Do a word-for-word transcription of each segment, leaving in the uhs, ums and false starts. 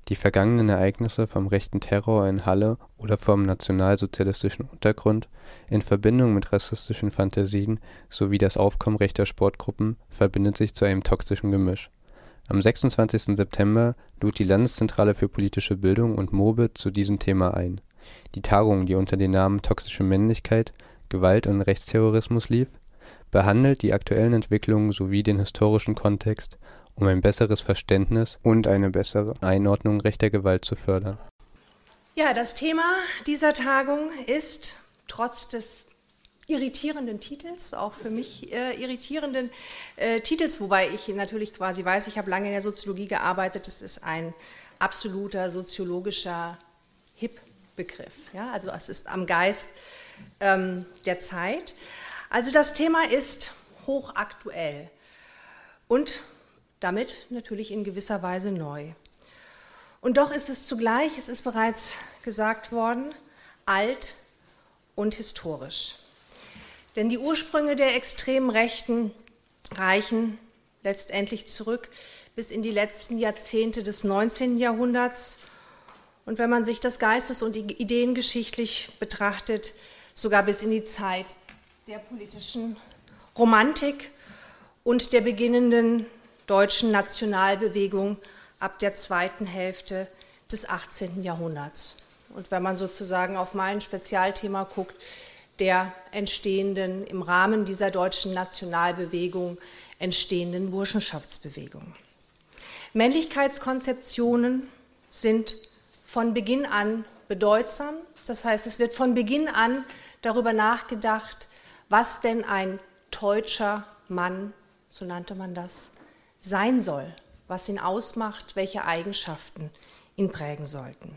Die vergangenen Ereignisse vom rechten Terror in Halle oder vom nationalsozialistischen Untergrund in Verbindung mit rassistischen Phantasien sowie das Aufkommen rechter Sportgruppen verbindet sich zu einem toxischen Gemisch. Am sechsundzwanzigsten September lud die Landeszentrale für politische Bildung und MOBE zu diesem Thema ein. Die Tagung, die unter dem Namen Toxische Männlichkeit, Gewalt und Rechtsterrorismus lief, behandelt die aktuellen Entwicklungen sowie den historischen Kontext, um ein besseres Verständnis und eine bessere Einordnung rechter Gewalt zu fördern. Ja, das Thema dieser Tagung ist, trotz des irritierenden Titels, auch für mich äh, irritierenden äh, Titels, wobei ich natürlich quasi weiß, ich habe lange in der Soziologie gearbeitet, das ist ein absoluter soziologischer Hip-Begriff. Ja? Also es ist am Geist ähm, der Zeit. Also das Thema ist hochaktuell und damit natürlich in gewisser Weise neu. Und doch ist es zugleich, es ist bereits gesagt worden, alt und historisch. Denn die Ursprünge der extremen Rechten reichen letztendlich zurück bis in die letzten Jahrzehnte des neunzehnten Jahrhunderts. Und wenn man sich das geistes- und ideengeschichtlich betrachtet, sogar bis in die Zeit der politischen Romantik und der beginnenden deutschen Nationalbewegung ab der zweiten Hälfte des achtzehnten Jahrhunderts. Und wenn man sozusagen auf mein Spezialthema guckt, der entstehenden, im Rahmen dieser deutschen Nationalbewegung entstehenden Burschenschaftsbewegung. Männlichkeitskonzeptionen sind von Beginn an bedeutsam. Das heißt, es wird von Beginn an darüber nachgedacht, was denn ein deutscher Mann, so nannte man das, sein soll, was ihn ausmacht, welche Eigenschaften ihn prägen sollten.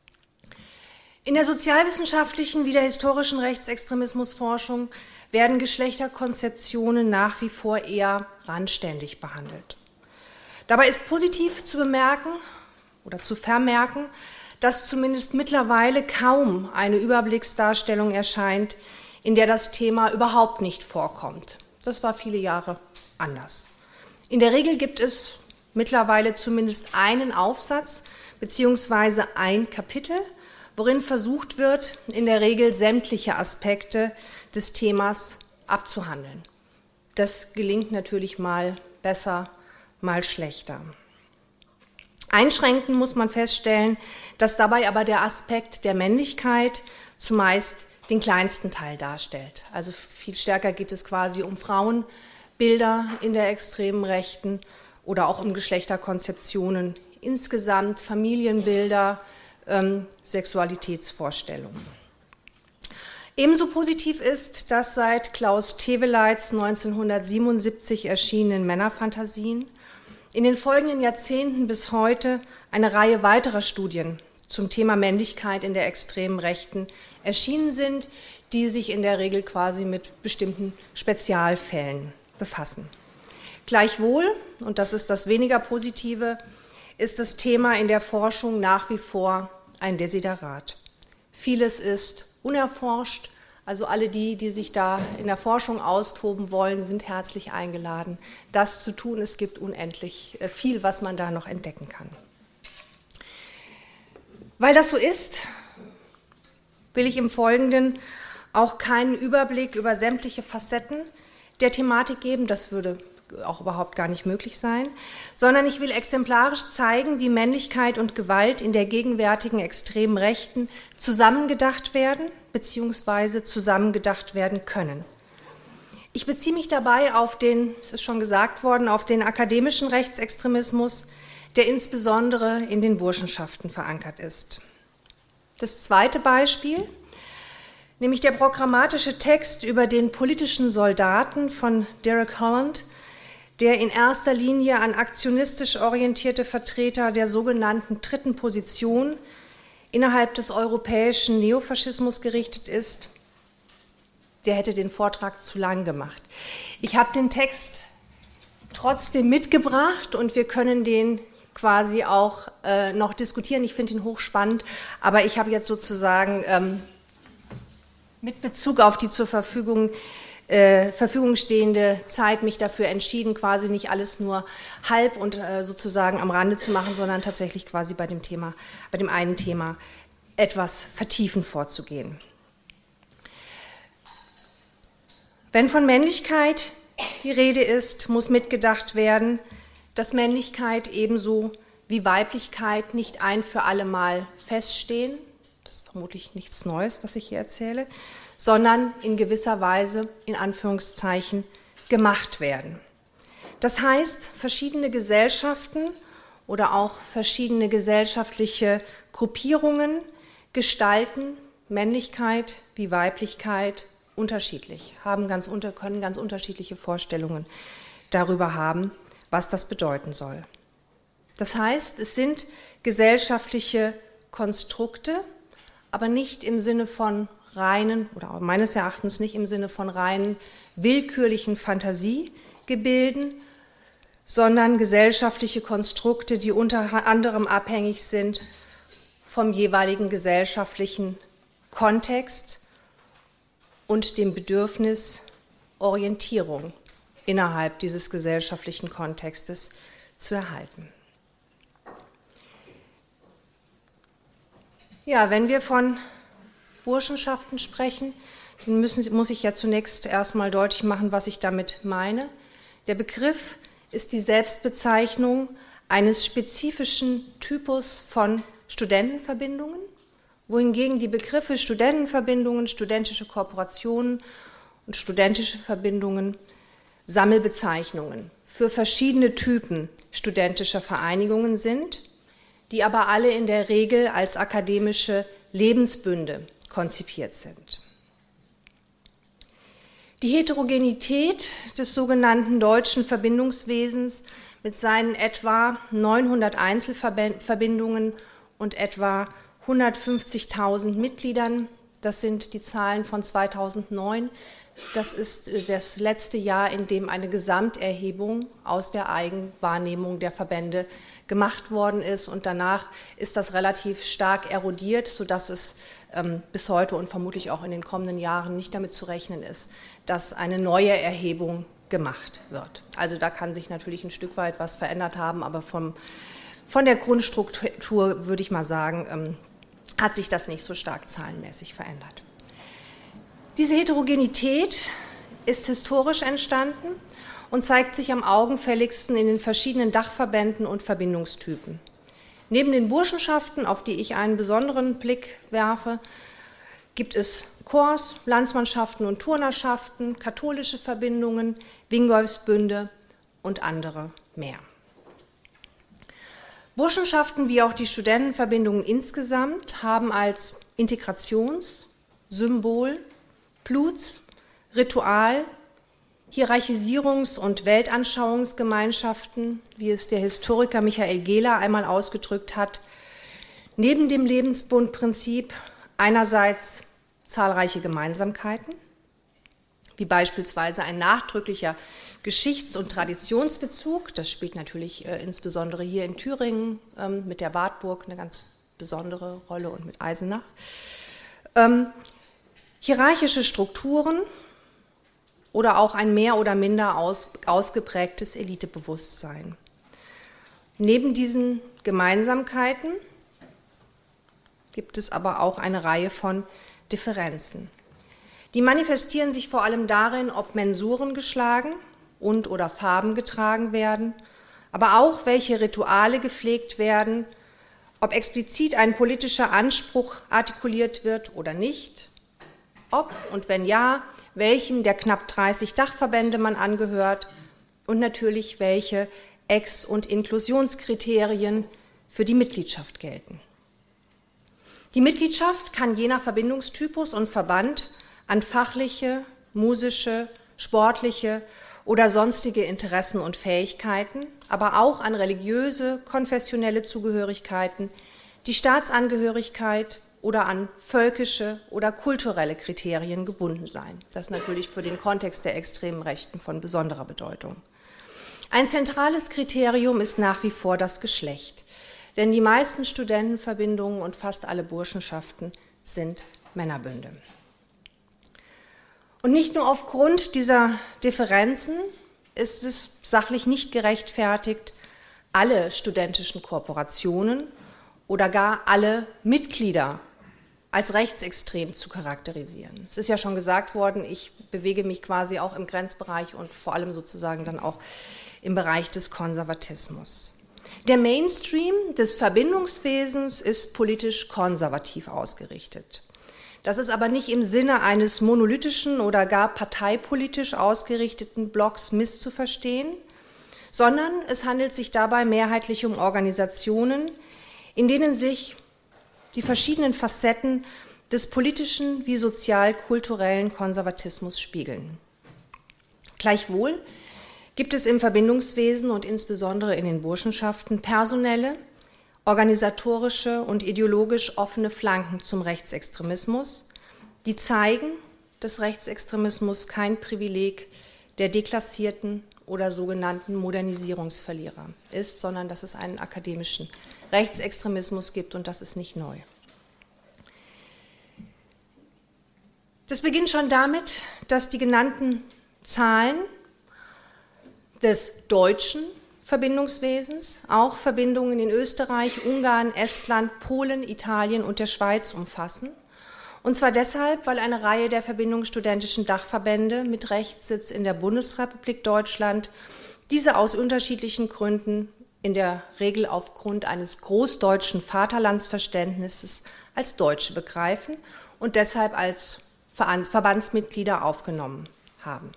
In der sozialwissenschaftlichen wie der historischen Rechtsextremismusforschung werden Geschlechterkonzeptionen nach wie vor eher randständig behandelt. Dabei ist positiv zu bemerken oder zu vermerken, dass zumindest mittlerweile kaum eine Überblicksdarstellung erscheint, in der das Thema überhaupt nicht vorkommt. Das war viele Jahre anders. In der Regel gibt es mittlerweile zumindest einen Aufsatz bzw. ein Kapitel, worin versucht wird, in der Regel sämtliche Aspekte des Themas abzuhandeln. Das gelingt natürlich mal besser, mal schlechter. Einschränkend muss man feststellen, dass dabei aber der Aspekt der Männlichkeit zumeist den kleinsten Teil darstellt. Also viel stärker geht es quasi um Frauenbilder in der extremen Rechten oder auch um Geschlechterkonzeptionen insgesamt, Familienbilder, ähm, Sexualitätsvorstellungen. Ebenso positiv ist, dass seit Klaus Teweleits neunzehnhundertsiebenundsiebzig erschienenen Männerfantasien in den folgenden Jahrzehnten bis heute eine Reihe weiterer Studien zum Thema Männlichkeit in der extremen Rechten erschienen sind, die sich in der Regel quasi mit bestimmten Spezialfällen befassen. Gleichwohl, und das ist das weniger Positive, ist das Thema in der Forschung nach wie vor ein Desiderat. Vieles ist unerforscht, also alle die, die sich da in der Forschung austoben wollen, sind herzlich eingeladen, das zu tun. Es gibt unendlich viel, was man da noch entdecken kann. Weil das so ist, will ich im Folgenden auch keinen Überblick über sämtliche Facetten der Thematik geben, das würde auch überhaupt gar nicht möglich sein, sondern ich will exemplarisch zeigen, wie Männlichkeit und Gewalt in der gegenwärtigen extremen Rechten zusammengedacht werden bzw. zusammengedacht werden können. Ich beziehe mich dabei auf den, es ist schon gesagt worden, auf den akademischen Rechtsextremismus, der insbesondere in den Burschenschaften verankert ist. Das zweite Beispiel, nämlich der programmatische Text über den politischen Soldaten von Derek Holland, der in erster Linie an aktionistisch orientierte Vertreter der sogenannten dritten Position innerhalb des europäischen Neofaschismus gerichtet ist, der hätte den Vortrag zu lang gemacht. Ich habe den Text trotzdem mitgebracht und wir können den quasi auch äh, noch diskutieren. Ich finde ihn hochspannend, aber ich habe jetzt sozusagen ähm, mit Bezug auf die zur Verfügung äh, Verfügung stehende Zeit mich dafür entschieden, quasi nicht alles nur halb und äh, sozusagen am Rande zu machen, sondern tatsächlich quasi bei dem Thema, bei dem einen Thema etwas vertiefend vorzugehen. Wenn von Männlichkeit die Rede ist, muss mitgedacht werden, dass Männlichkeit ebenso wie Weiblichkeit nicht ein für alle Mal feststehen, das ist vermutlich nichts Neues, was ich hier erzähle, sondern in gewisser Weise, in Anführungszeichen, gemacht werden. Das heißt, verschiedene Gesellschaften oder auch verschiedene gesellschaftliche Gruppierungen gestalten Männlichkeit wie Weiblichkeit unterschiedlich, haben ganz unter, können ganz unterschiedliche Vorstellungen darüber haben, was das bedeuten soll. Das heißt, es sind gesellschaftliche Konstrukte, aber nicht im Sinne von reinen, oder meines Erachtens nicht im Sinne von reinen willkürlichen Fantasiegebilden, sondern gesellschaftliche Konstrukte, die unter anderem abhängig sind vom jeweiligen gesellschaftlichen Kontext und dem Bedürfnis Orientierung innerhalb dieses gesellschaftlichen Kontextes zu erhalten. Ja, wenn wir von Burschenschaften sprechen, dann müssen, muss ich ja zunächst erstmal deutlich machen, was ich damit meine. Der Begriff ist die Selbstbezeichnung eines spezifischen Typus von Studentenverbindungen, wohingegen die Begriffe Studentenverbindungen, studentische Kooperationen und studentische Verbindungen Sammelbezeichnungen für verschiedene Typen studentischer Vereinigungen sind, die aber alle in der Regel als akademische Lebensbünde konzipiert sind. Die Heterogenität des sogenannten deutschen Verbindungswesens mit seinen etwa neunhundert Einzelverbindungen und etwa hundertfünfzigtausend Mitgliedern, das sind die Zahlen von zweitausendneun, das ist das letzte Jahr, in dem eine Gesamterhebung aus der Eigenwahrnehmung der Verbände gemacht worden ist, und danach ist das relativ stark erodiert, sodass es ähm, bis heute und vermutlich auch in den kommenden Jahren nicht damit zu rechnen ist, dass eine neue Erhebung gemacht wird. Also da kann sich natürlich ein Stück weit was verändert haben, aber vom, von der Grundstruktur würde ich mal sagen, ähm, hat sich das nicht so stark zahlenmäßig verändert. Diese Heterogenität ist historisch entstanden und zeigt sich am augenfälligsten in den verschiedenen Dachverbänden und Verbindungstypen. Neben den Burschenschaften, auf die ich einen besonderen Blick werfe, gibt es Corps, Landsmannschaften und Turnerschaften, katholische Verbindungen, Wingolfsbünde und andere mehr. Burschenschaften wie auch die Studentenverbindungen insgesamt haben als Integrations-, Symbol-, Bluts-, Ritual-, Hierarchisierungs- und Weltanschauungsgemeinschaften, wie es der Historiker Michael Gehler einmal ausgedrückt hat, neben dem Lebensbundprinzip einerseits zahlreiche Gemeinsamkeiten, wie beispielsweise ein nachdrücklicher Geschichts- und Traditionsbezug, das spielt natürlich äh, insbesondere hier in Thüringen ähm, mit der Wartburg eine ganz besondere Rolle und mit Eisenach, ähm, hierarchische Strukturen oder auch ein mehr oder minder aus, ausgeprägtes Elitebewusstsein. Neben diesen Gemeinsamkeiten gibt es aber auch eine Reihe von Differenzen. Die manifestieren sich vor allem darin, ob Mensuren geschlagen und oder Farben getragen werden, aber auch welche Rituale gepflegt werden, ob explizit ein politischer Anspruch artikuliert wird oder nicht, ob und wenn ja, welchem der knapp dreißig Dachverbände man angehört und natürlich welche Ex- und Inklusionskriterien für die Mitgliedschaft gelten. Die Mitgliedschaft kann je nach Verbindungstypus und Verband an fachliche, musische, sportliche oder sonstige Interessen und Fähigkeiten, aber auch an religiöse, konfessionelle Zugehörigkeiten, die Staatsangehörigkeit oder an völkische oder kulturelle Kriterien gebunden sein. Das ist natürlich für den Kontext der extremen Rechten von besonderer Bedeutung. Ein zentrales Kriterium ist nach wie vor das Geschlecht, denn die meisten Studentenverbindungen und fast alle Burschenschaften sind Männerbünde. Und nicht nur aufgrund dieser Differenzen ist es sachlich nicht gerechtfertigt, alle studentischen Kooperationen oder gar alle Mitglieder als rechtsextrem zu charakterisieren. Es ist ja schon gesagt worden, ich bewege mich quasi auch im Grenzbereich und vor allem sozusagen dann auch im Bereich des Konservatismus. Der Mainstream des Verbindungswesens ist politisch konservativ ausgerichtet. Das ist aber nicht im Sinne eines monolithischen oder gar parteipolitisch ausgerichteten Blocks misszuverstehen, sondern es handelt sich dabei mehrheitlich um Organisationen, in denen sich die verschiedenen Facetten des politischen wie sozial-kulturellen Konservatismus spiegeln. Gleichwohl gibt es im Verbindungswesen und insbesondere in den Burschenschaften personelle, organisatorische und ideologisch offene Flanken zum Rechtsextremismus, die zeigen, dass Rechtsextremismus kein Privileg der deklassierten oder sogenannten Modernisierungsverlierer ist, sondern dass es einen akademischen Rechtsextremismus gibt, und das ist nicht neu. Das beginnt schon damit, dass die genannten Zahlen des deutschen Verbindungswesens auch Verbindungen in Österreich, Ungarn, Estland, Polen, Italien und der Schweiz umfassen. Und zwar deshalb, weil eine Reihe der verbindungsstudentischen Dachverbände mit Rechtssitz in der Bundesrepublik Deutschland diese aus unterschiedlichen Gründen, in der Regel aufgrund eines großdeutschen Vaterlandsverständnisses, als Deutsche begreifen und deshalb als Verbandsmitglieder aufgenommen haben.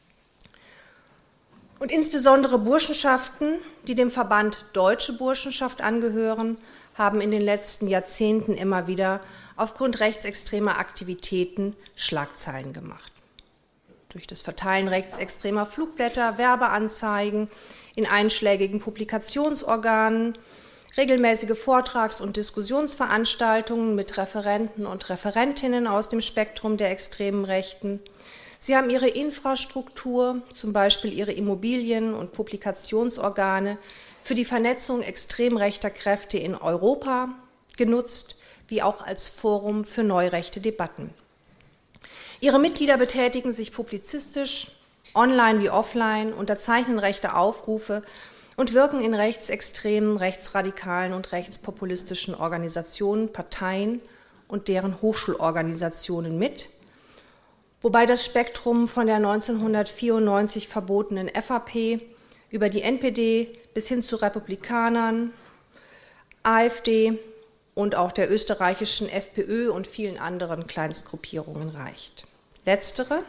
Und insbesondere Burschenschaften, die dem Verband Deutsche Burschenschaft angehören, haben in den letzten Jahrzehnten immer wieder aufgrund rechtsextremer Aktivitäten Schlagzeilen gemacht. Durch das Verteilen rechtsextremer Flugblätter, Werbeanzeigen in einschlägigen Publikationsorganen, regelmäßige Vortrags- und Diskussionsveranstaltungen mit Referenten und Referentinnen aus dem Spektrum der extremen Rechten. Sie haben ihre Infrastruktur, zum Beispiel ihre Immobilien und Publikationsorgane, für die Vernetzung extrem rechter Kräfte in Europa genutzt, wie auch als Forum für neurechte Debatten. Ihre Mitglieder betätigen sich publizistisch, online wie offline, unterzeichnen rechte Aufrufe und wirken in rechtsextremen, rechtsradikalen und rechtspopulistischen Organisationen, Parteien und deren Hochschulorganisationen mit, wobei das Spektrum von der neunzehnhundertvierundneunzig verbotenen F A P über die N P D bis hin zu Republikanern, A f D und auch der österreichischen F P Ö und vielen anderen Kleinstgruppierungen reicht. Letztere,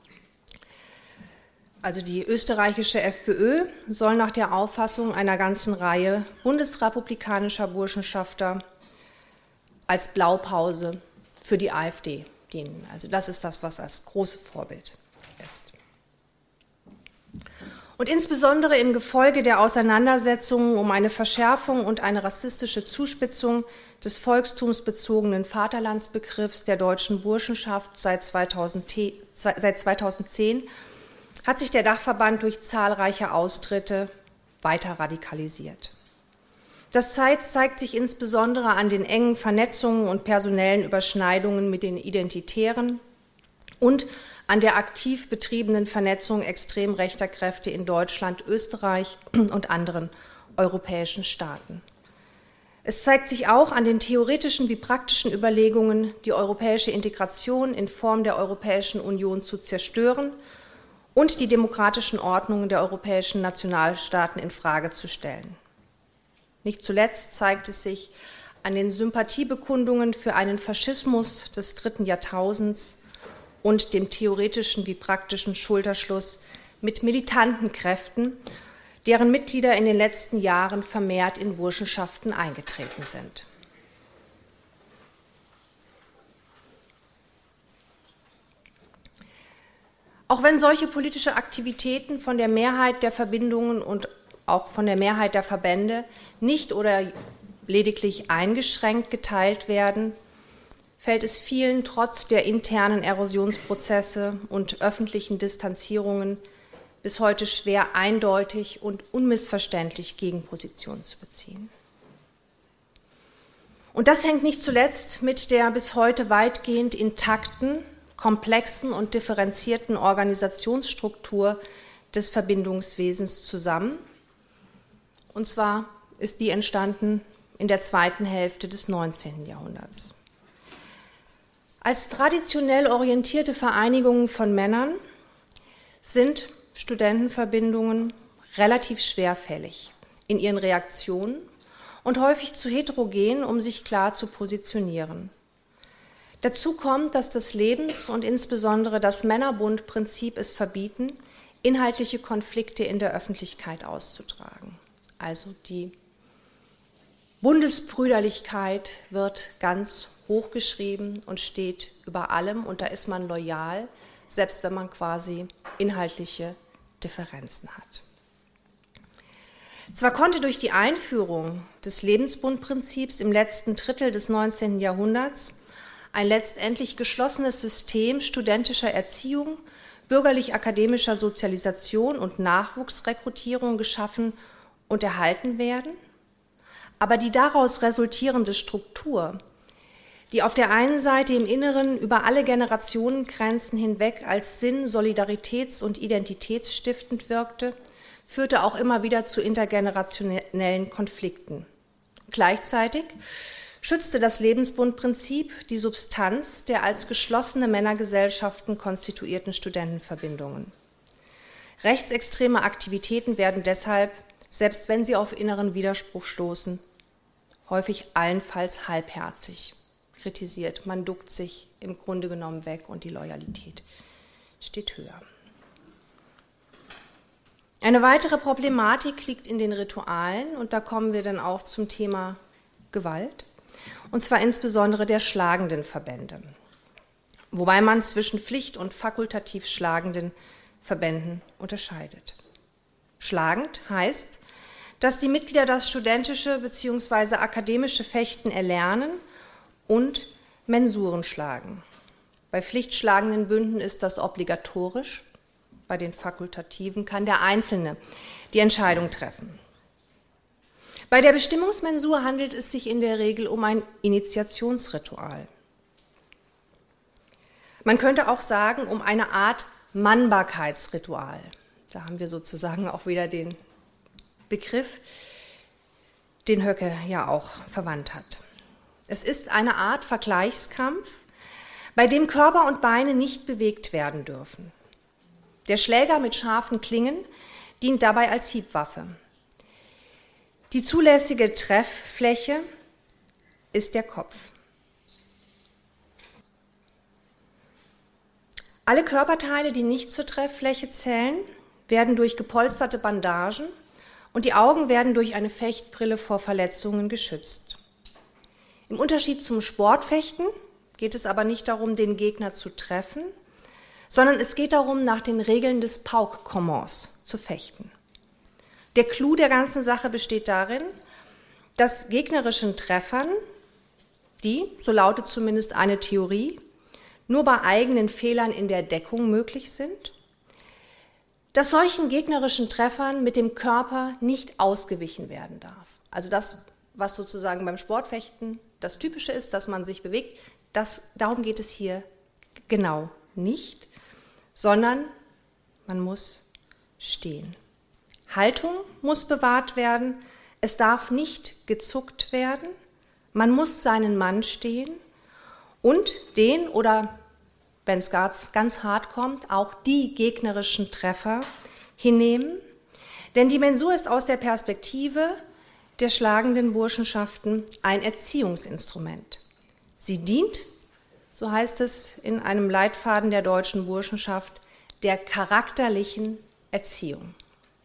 also die österreichische F P Ö, soll nach der Auffassung einer ganzen Reihe bundesrepublikanischer Burschenschafter als Blaupause für die A f D dienen. Also das ist das, was als großes Vorbild ist. Und insbesondere im Gefolge der Auseinandersetzungen um eine Verschärfung und eine rassistische Zuspitzung des volkstumsbezogenen Vaterlandsbegriffs der deutschen Burschenschaft seit zweitausendzehn hat sich der Dachverband durch zahlreiche Austritte weiter radikalisiert. Das zeigt sich insbesondere an den engen Vernetzungen und personellen Überschneidungen mit den Identitären und an der aktiv betriebenen Vernetzung extrem rechter Kräfte in Deutschland, Österreich und anderen europäischen Staaten. Es zeigt sich auch an den theoretischen wie praktischen Überlegungen, die europäische Integration in Form der Europäischen Union zu zerstören und die demokratischen Ordnungen der europäischen Nationalstaaten in Frage zu stellen. Nicht zuletzt zeigt es sich an den Sympathiebekundungen für einen Faschismus des dritten Jahrtausends und dem theoretischen wie praktischen Schulterschluss mit militanten Kräften, deren Mitglieder in den letzten Jahren vermehrt in Burschenschaften eingetreten sind. Auch wenn solche politische Aktivitäten von der Mehrheit der Verbindungen und auch von der Mehrheit der Verbände nicht oder lediglich eingeschränkt geteilt werden, fällt es vielen trotz der internen Erosionsprozesse und öffentlichen Distanzierungen bis heute schwer, eindeutig und unmissverständlich Gegenpositionen zu beziehen. Und das hängt nicht zuletzt mit der bis heute weitgehend intakten, komplexen und differenzierten Organisationsstruktur des Verbindungswesens zusammen. Und zwar ist die entstanden in der zweiten Hälfte des neunzehnten Jahrhunderts. Als traditionell orientierte Vereinigungen von Männern sind Studentenverbindungen relativ schwerfällig in ihren Reaktionen und häufig zu heterogen, um sich klar zu positionieren. Dazu kommt, dass das Lebens- und insbesondere das Männerbundprinzip es verbieten, inhaltliche Konflikte in der Öffentlichkeit auszutragen. Also die Bundesbrüderlichkeit wird ganz hochgeschrieben und steht über allem und da ist man loyal, selbst wenn man quasi inhaltliche Differenzen hat. Zwar konnte durch die Einführung des Lebensbundprinzips im letzten Drittel des neunzehnten Jahrhunderts ein letztendlich geschlossenes System studentischer Erziehung, bürgerlich-akademischer Sozialisation und Nachwuchsrekrutierung geschaffen und erhalten werden, aber die daraus resultierende Struktur, die auf der einen Seite im Inneren über alle Generationengrenzen hinweg als sinn-, solidaritäts- und identitätsstiftend wirkte, führte auch immer wieder zu intergenerationellen Konflikten. Gleichzeitig schützte das Lebensbundprinzip die Substanz der als geschlossene Männergesellschaften konstituierten Studentenverbindungen. Rechtsextreme Aktivitäten werden deshalb, selbst wenn sie auf inneren Widerspruch stoßen, häufig allenfalls halbherzig kritisiert. Man duckt sich im Grunde genommen weg und die Loyalität steht höher. Eine weitere Problematik liegt in den Ritualen und da kommen wir dann auch zum Thema Gewalt, und zwar insbesondere der schlagenden Verbände, wobei man zwischen Pflicht- und fakultativ schlagenden Verbänden unterscheidet. Schlagend heißt, dass die Mitglieder das studentische bzw. akademische Fechten erlernen und Mensuren schlagen. Bei pflichtschlagenden Bünden ist das obligatorisch, bei den fakultativen kann der Einzelne die Entscheidung treffen. Bei der Bestimmungsmensur handelt es sich in der Regel um ein Initiationsritual. Man könnte auch sagen, um eine Art Mannbarkeitsritual. Da haben wir sozusagen auch wieder den Begriff, den Höcke ja auch verwandt hat. Es ist eine Art Vergleichskampf, bei dem Körper und Beine nicht bewegt werden dürfen. Der Schläger mit scharfen Klingen dient dabei als Hiebwaffe. Die zulässige Trefffläche ist der Kopf. Alle Körperteile, die nicht zur Trefffläche zählen, werden durch gepolsterte Bandagen und die Augen werden durch eine Fechtbrille vor Verletzungen geschützt. Im Unterschied zum Sportfechten geht es aber nicht darum, den Gegner zu treffen, sondern es geht darum, nach den Regeln des Pauk-Commons zu fechten. Der Clou der ganzen Sache besteht darin, dass gegnerischen Treffern, die, so lautet zumindest eine Theorie, nur bei eigenen Fehlern in der Deckung möglich sind, dass solchen gegnerischen Treffern mit dem Körper nicht ausgewichen werden darf. Also das, was sozusagen beim Sportfechten das Typische ist, dass man sich bewegt, das, darum geht es hier genau nicht, sondern man muss stehen. Haltung muss bewahrt werden, es darf nicht gezuckt werden, man muss seinen Mann stehen und den oder, wenn es ganz, ganz hart kommt, auch die gegnerischen Treffer hinnehmen, denn die Mensur ist aus der Perspektive der schlagenden Burschenschaften ein Erziehungsinstrument. Sie dient, so heißt es in einem Leitfaden der deutschen Burschenschaft, der charakterlichen Erziehung.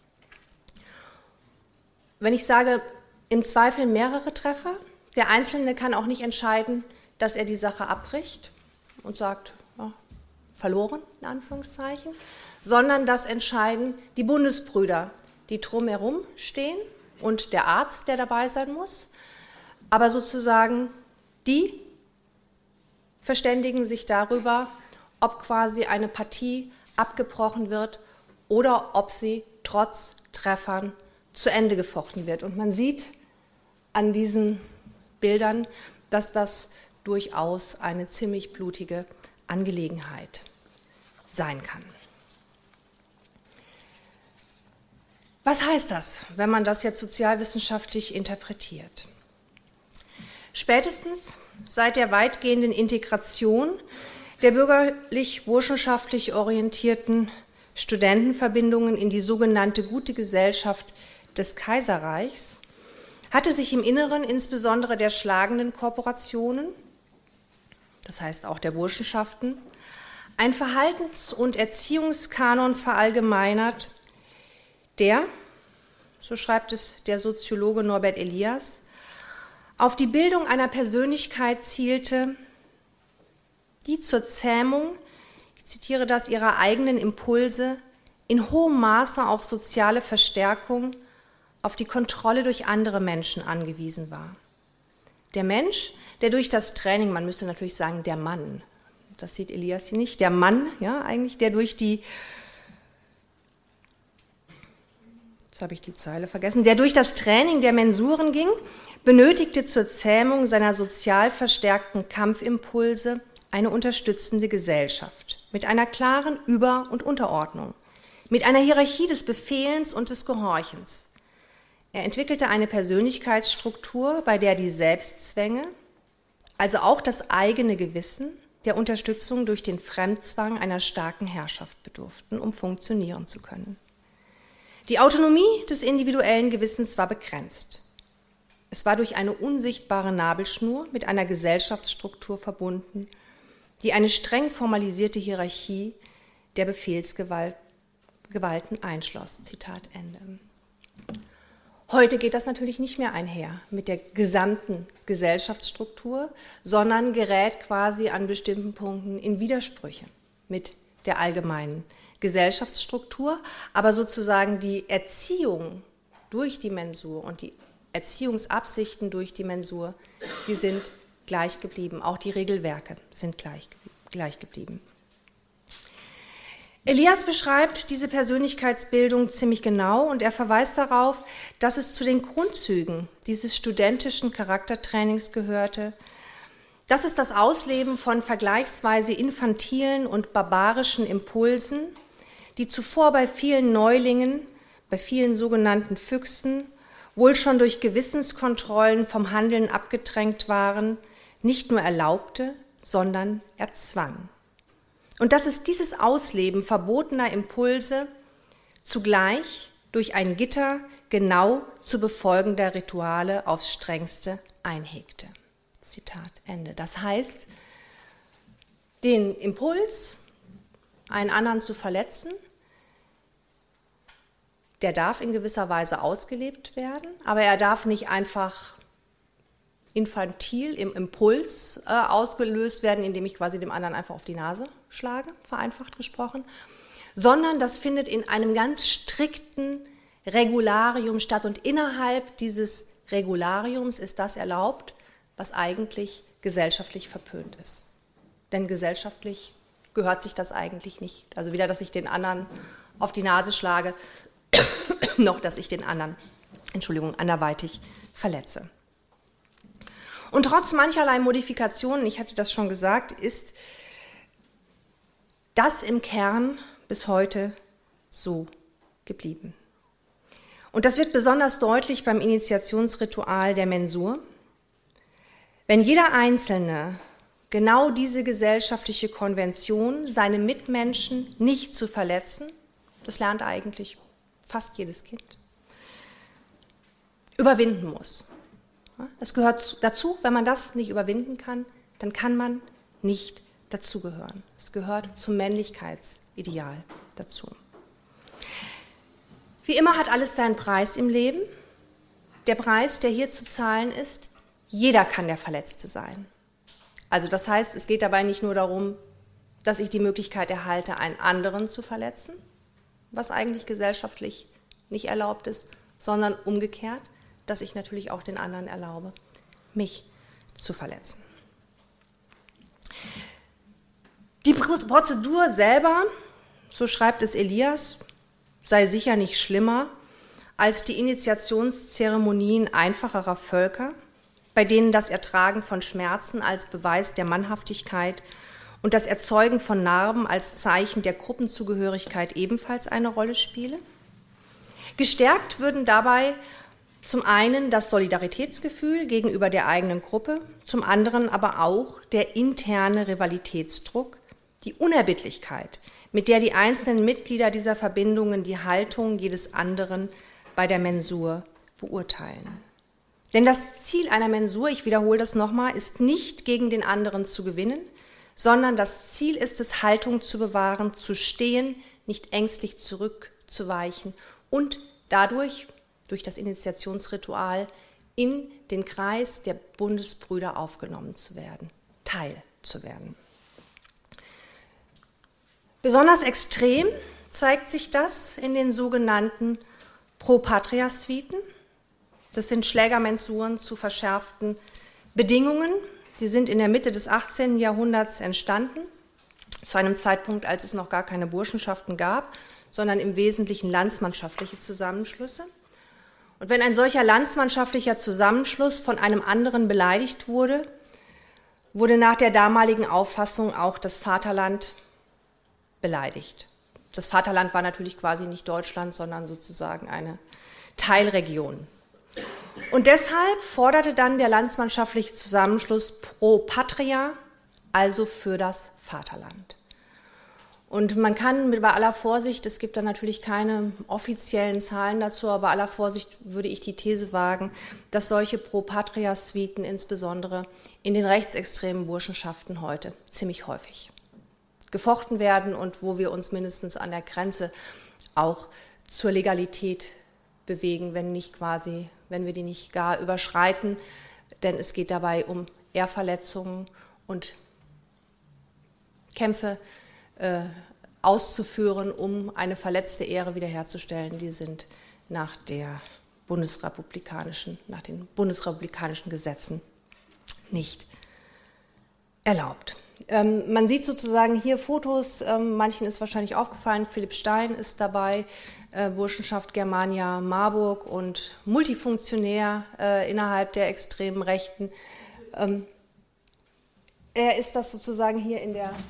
Wenn ich sage, im Zweifel mehrere Treffer, der Einzelne kann auch nicht entscheiden, dass er die Sache abbricht und sagt, ja, verloren, in Anführungszeichen, sondern das entscheiden die Bundesbrüder, die drumherum stehen und der Arzt, der dabei sein muss, aber sozusagen die verständigen sich darüber, ob quasi eine Partie abgebrochen wird oder ob sie trotz Treffern zu Ende gefochten wird. Und man sieht an diesen Bildern, dass das durchaus eine ziemlich blutige Angelegenheit sein kann. Was heißt das, wenn man das jetzt sozialwissenschaftlich interpretiert? Spätestens seit der weitgehenden Integration der bürgerlich-burschenschaftlich orientierten Studentenverbindungen in die sogenannte gute Gesellschaft des Kaiserreichs hatte sich im Inneren insbesondere der schlagenden Korporationen, das heißt auch der Burschenschaften, ein Verhaltens- und Erziehungskanon verallgemeinert, der, so schreibt es der Soziologe Norbert Elias, auf die Bildung einer Persönlichkeit zielte, die zur Zähmung, ich zitiere das, ihrer eigenen Impulse in hohem Maße auf soziale Verstärkung, auf die Kontrolle durch andere Menschen angewiesen war. Der Mensch, der durch das Training, man müsste natürlich sagen, der Mann, das sieht Elias hier nicht, der Mann, ja, eigentlich, der durch die, jetzt habe ich die Zeile vergessen, der durch das Training der Mensuren ging, benötigte zur Zähmung seiner sozial verstärkten Kampfimpulse eine unterstützende Gesellschaft mit einer klaren Über- und Unterordnung, mit einer Hierarchie des Befehlens und des Gehorchens. Er entwickelte eine Persönlichkeitsstruktur, bei der die Selbstzwänge, also auch das eigene Gewissen, der Unterstützung durch den Fremdzwang einer starken Herrschaft bedurften, um funktionieren zu können. Die Autonomie des individuellen Gewissens war begrenzt. Es war durch eine unsichtbare Nabelschnur mit einer Gesellschaftsstruktur verbunden, die eine streng formalisierte Hierarchie der Befehlsgewalten einschloss. Zitat Ende. Heute geht das natürlich nicht mehr einher mit der gesamten Gesellschaftsstruktur, sondern gerät quasi an bestimmten Punkten in Widersprüche mit der allgemeinen Gesellschaftsstruktur, aber sozusagen die Erziehung durch die Mensur und die Erziehungsabsichten durch die Mensur, die sind gleich geblieben. Auch die Regelwerke sind gleich, gleich geblieben. Elias beschreibt diese Persönlichkeitsbildung ziemlich genau und er verweist darauf, dass es zu den Grundzügen dieses studentischen Charaktertrainings gehörte, dass es das Ausleben von vergleichsweise infantilen und barbarischen Impulsen, die zuvor bei vielen Neulingen, bei vielen sogenannten Füchsen, wohl schon durch Gewissenskontrollen vom Handeln abgedrängt waren, nicht nur erlaubte, sondern erzwang. Und dass es dieses Ausleben verbotener Impulse zugleich durch ein Gitter genau zu befolgender Rituale aufs Strengste einhegte. Zitat Ende. Das heißt, den Impuls, einen anderen zu verletzen, der darf in gewisser Weise ausgelebt werden, aber er darf nicht einfach infantil im Impuls äh, ausgelöst werden, indem ich quasi dem anderen einfach auf die Nase schlage, vereinfacht gesprochen, sondern das findet in einem ganz strikten Regularium statt und innerhalb dieses Regulariums ist das erlaubt, was eigentlich gesellschaftlich verpönt ist. Denn gesellschaftlich gehört sich das eigentlich nicht. Also weder, dass ich den anderen auf die Nase schlage, noch, dass ich den anderen, Entschuldigung, anderweitig verletze. Und trotz mancherlei Modifikationen, ich hatte das schon gesagt, ist das im Kern bis heute so geblieben. Und das wird besonders deutlich beim Initiationsritual der Mensur. Wenn jeder Einzelne genau diese gesellschaftliche Konvention, seine Mitmenschen nicht zu verletzen, das lernt eigentlich fast jedes Kind, überwinden muss. Es gehört dazu, wenn man das nicht überwinden kann, dann kann man nicht dazugehören. Es gehört zum Männlichkeitsideal dazu. Wie immer hat alles seinen Preis im Leben. Der Preis, der hier zu zahlen ist, jeder kann der Verletzte sein. Also das heißt, es geht dabei nicht nur darum, dass ich die Möglichkeit erhalte, einen anderen zu verletzen, was eigentlich gesellschaftlich nicht erlaubt ist, sondern umgekehrt, dass ich natürlich auch den anderen erlaube, mich zu verletzen. Die Prozedur selber, so schreibt es Elias, sei sicher nicht schlimmer als die Initiationszeremonien einfacherer Völker, bei denen das Ertragen von Schmerzen als Beweis der Mannhaftigkeit und das Erzeugen von Narben als Zeichen der Gruppenzugehörigkeit ebenfalls eine Rolle spiele. Gestärkt würden dabei zum einen das Solidaritätsgefühl gegenüber der eigenen Gruppe, zum anderen aber auch der interne Rivalitätsdruck, die Unerbittlichkeit, mit der die einzelnen Mitglieder dieser Verbindungen die Haltung jedes anderen bei der Mensur beurteilen. Denn das Ziel einer Mensur, ich wiederhole das nochmal, ist nicht gegen den anderen zu gewinnen, sondern das Ziel ist es, Haltung zu bewahren, zu stehen, nicht ängstlich zurückzuweichen und dadurch, durch das Initiationsritual, in den Kreis der Bundesbrüder aufgenommen zu werden, Teil zu werden. Besonders extrem zeigt sich das in den sogenannten Pro-Patria-Suiten. Das sind Schlägermensuren zu verschärften Bedingungen. Die sind in der Mitte des achtzehnten Jahrhunderts entstanden, zu einem Zeitpunkt, als es noch gar keine Burschenschaften gab, sondern im Wesentlichen landsmannschaftliche Zusammenschlüsse. Und wenn ein solcher landsmannschaftlicher Zusammenschluss von einem anderen beleidigt wurde, wurde nach der damaligen Auffassung auch das Vaterland beleidigt. Das Vaterland war natürlich quasi nicht Deutschland, sondern sozusagen eine Teilregion. Und deshalb forderte dann der landsmannschaftliche Zusammenschluss pro patria, also für das Vaterland. Und man kann mit bei aller Vorsicht, es gibt da natürlich keine offiziellen Zahlen dazu, aber bei aller Vorsicht würde ich die These wagen, dass solche Pro-Patria-Suiten insbesondere in den rechtsextremen Burschenschaften heute ziemlich häufig gefochten werden und wo wir uns mindestens an der Grenze auch zur Legalität bewegen, wenn nicht quasi, wenn wir die nicht gar überschreiten, denn es geht dabei um Ehrverletzungen und Kämpfe äh, auszuführen, um eine verletzte Ehre wiederherzustellen. Die sind nach der bundesrepublikanischen, nach den bundesrepublikanischen Gesetzen nicht erlaubt. Ähm, man sieht sozusagen hier Fotos, ähm, manchen ist wahrscheinlich aufgefallen, Philipp Stein ist dabei, äh, Burschenschaft Germania Marburg und Multifunktionär äh, innerhalb der extremen Rechten. Ähm, er ist das sozusagen hier in der,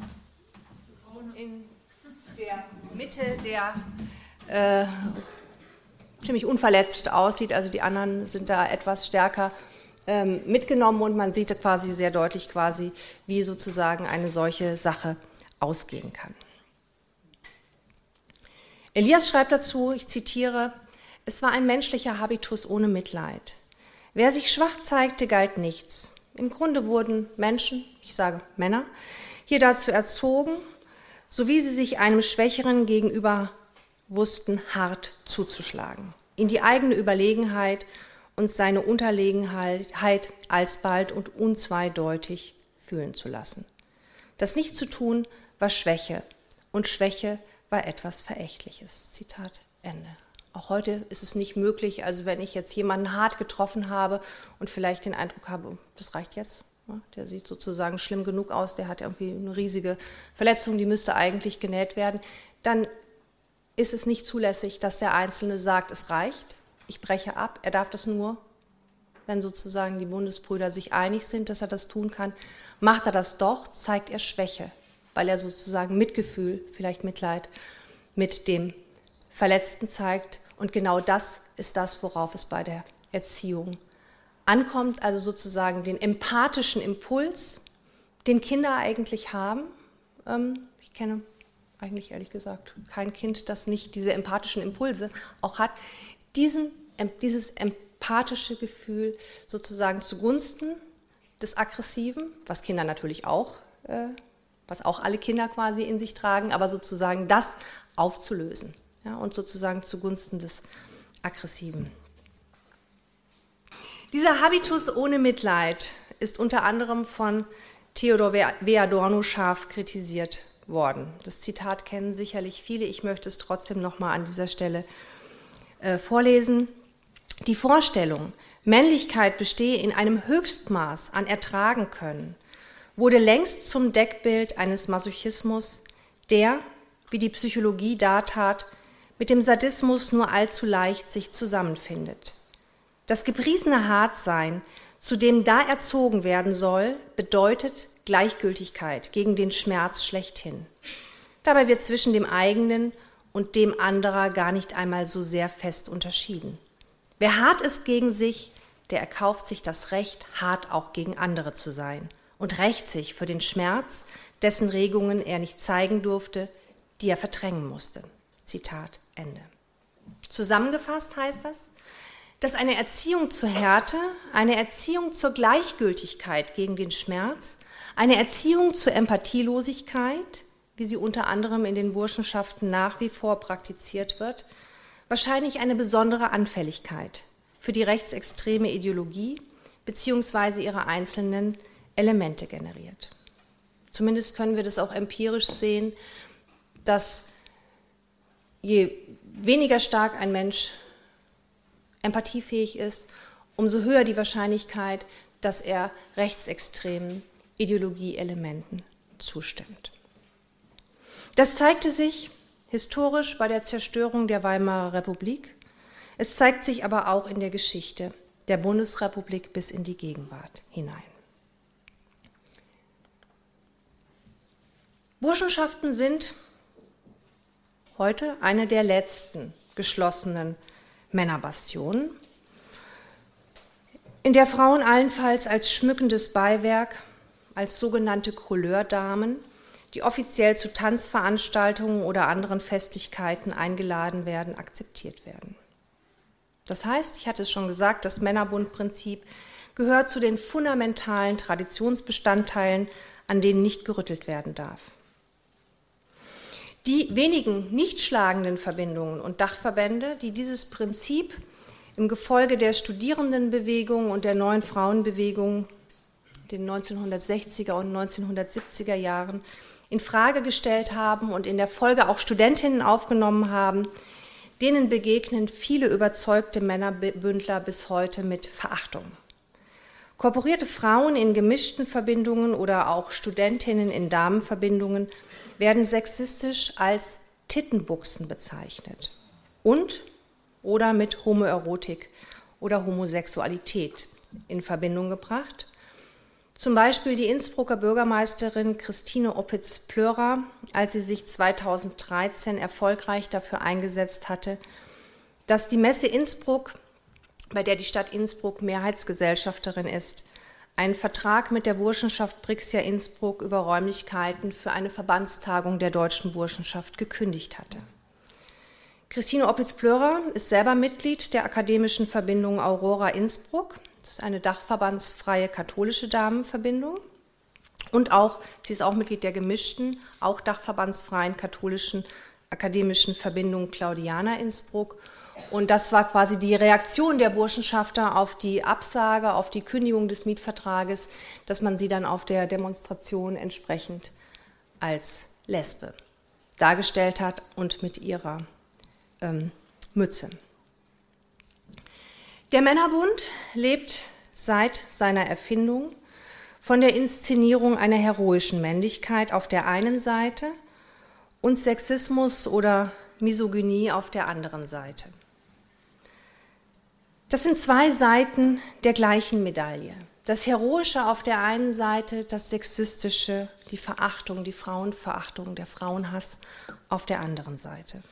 in der Mitte, der äh, ziemlich unverletzt aussieht, also die anderen sind da etwas stärker mitgenommen und man sieht quasi sehr deutlich quasi, wie sozusagen eine solche Sache ausgehen kann. Elias schreibt dazu, ich zitiere, es war ein menschlicher Habitus ohne Mitleid. Wer sich schwach zeigte, galt nichts. Im Grunde wurden Menschen, ich sage Männer, hier dazu erzogen, so wie sie sich einem Schwächeren gegenüber wussten, hart zuzuschlagen, in die eigene Überlegenheit und seine Unterlegenheit alsbald und unzweideutig fühlen zu lassen. Das nicht zu tun war Schwäche und Schwäche war etwas Verächtliches. Zitat Ende. Auch heute ist es nicht möglich, also wenn ich jetzt jemanden hart getroffen habe und vielleicht den Eindruck habe, das reicht jetzt, der sieht sozusagen schlimm genug aus, der hat irgendwie eine riesige Verletzung, die müsste eigentlich genäht werden, dann ist es nicht zulässig, dass der Einzelne sagt, es reicht. Ich breche ab, er darf das nur, wenn sozusagen die Bundesbrüder sich einig sind, dass er das tun kann. Macht er das doch, zeigt er Schwäche, weil er sozusagen Mitgefühl, vielleicht Mitleid mit dem Verletzten zeigt. Und genau das ist das, worauf es bei der Erziehung ankommt, also sozusagen den empathischen Impuls, den Kinder eigentlich haben. Ich kenne eigentlich ehrlich gesagt kein Kind, das nicht diese empathischen Impulse auch hat. Diesen, dieses empathische Gefühl sozusagen zugunsten des Aggressiven, was Kinder natürlich auch, äh, was auch alle Kinder quasi in sich tragen, aber sozusagen das aufzulösen, ja, und sozusagen zugunsten des Aggressiven. Dieser Habitus ohne Mitleid ist unter anderem von Theodor W. Adorno scharf kritisiert worden. Das Zitat kennen sicherlich viele, ich möchte es trotzdem nochmal an dieser Stelle vorlesen. Die Vorstellung, Männlichkeit bestehe in einem Höchstmaß an Ertragen können, wurde längst zum Deckbild eines Masochismus, der, wie die Psychologie dartat, mit dem Sadismus nur allzu leicht sich zusammenfindet. Das gepriesene Hartsein, zu dem da erzogen werden soll, bedeutet Gleichgültigkeit, gegen den Schmerz schlechthin. Dabei wird zwischen dem eigenen und dem anderer gar nicht einmal so sehr fest unterschieden. Wer hart ist gegen sich, der erkauft sich das Recht, hart auch gegen andere zu sein und rächt sich für den Schmerz, dessen Regungen er nicht zeigen durfte, die er verdrängen musste. Zitat Ende. Zusammengefasst heißt das, dass eine Erziehung zur Härte, eine Erziehung zur Gleichgültigkeit gegen den Schmerz, eine Erziehung zur Empathielosigkeit, wie sie unter anderem in den Burschenschaften nach wie vor praktiziert wird, wahrscheinlich eine besondere Anfälligkeit für die rechtsextreme Ideologie bzw. ihre einzelnen Elemente generiert. Zumindest können wir das auch empirisch sehen, dass je weniger stark ein Mensch empathiefähig ist, umso höher die Wahrscheinlichkeit, dass er rechtsextremen Ideologieelementen zustimmt. Das zeigte sich historisch bei der Zerstörung der Weimarer Republik. Es zeigt sich aber auch in der Geschichte der Bundesrepublik bis in die Gegenwart hinein. Burschenschaften sind heute eine der letzten geschlossenen Männerbastionen, in der Frauen allenfalls als schmückendes Beiwerk, als sogenannte Couleurdamen, die offiziell zu Tanzveranstaltungen oder anderen Festlichkeiten eingeladen werden, akzeptiert werden. Das heißt, ich hatte es schon gesagt, das Männerbundprinzip gehört zu den fundamentalen Traditionsbestandteilen, an denen nicht gerüttelt werden darf. Die wenigen nicht schlagenden Verbindungen und Dachverbände, die dieses Prinzip im Gefolge der Studierendenbewegung und der neuen Frauenbewegung in den neunzehnhundertsechziger und neunzehnhundertsiebziger Jahren in Frage gestellt haben und in der Folge auch Studentinnen aufgenommen haben, denen begegnen viele überzeugte Männerbündler bis heute mit Verachtung. Korporierte Frauen in gemischten Verbindungen oder auch Studentinnen in Damenverbindungen werden sexistisch als Tittenbuchsen bezeichnet und oder mit Homoerotik oder Homosexualität in Verbindung gebracht. Zum Beispiel die Innsbrucker Bürgermeisterin Christine Opitz-Plörer, als sie sich zweitausenddreizehn erfolgreich dafür eingesetzt hatte, dass die Messe Innsbruck, bei der die Stadt Innsbruck Mehrheitsgesellschafterin ist, einen Vertrag mit der Burschenschaft Brixia Innsbruck über Räumlichkeiten für eine Verbandstagung der deutschen Burschenschaft gekündigt hatte. Christine Opitz-Plörer ist selber Mitglied der akademischen Verbindung Aurora Innsbruck. Das ist eine dachverbandsfreie katholische Damenverbindung. Und auch, sie ist auch Mitglied der gemischten, auch dachverbandsfreien katholischen akademischen Verbindung Claudiana Innsbruck. Und das war quasi die Reaktion der Burschenschafter auf die Absage, auf die Kündigung des Mietvertrages, dass man sie dann auf der Demonstration entsprechend als Lesbe dargestellt hat und mit ihrer ähm, Mütze. Der Männerbund lebt seit seiner Erfindung von der Inszenierung einer heroischen Männlichkeit auf der einen Seite und Sexismus oder Misogynie auf der anderen Seite. Das sind zwei Seiten der gleichen Medaille. Das Heroische auf der einen Seite, das Sexistische, die Verachtung, die Frauenverachtung, der Frauenhass auf der anderen Seite.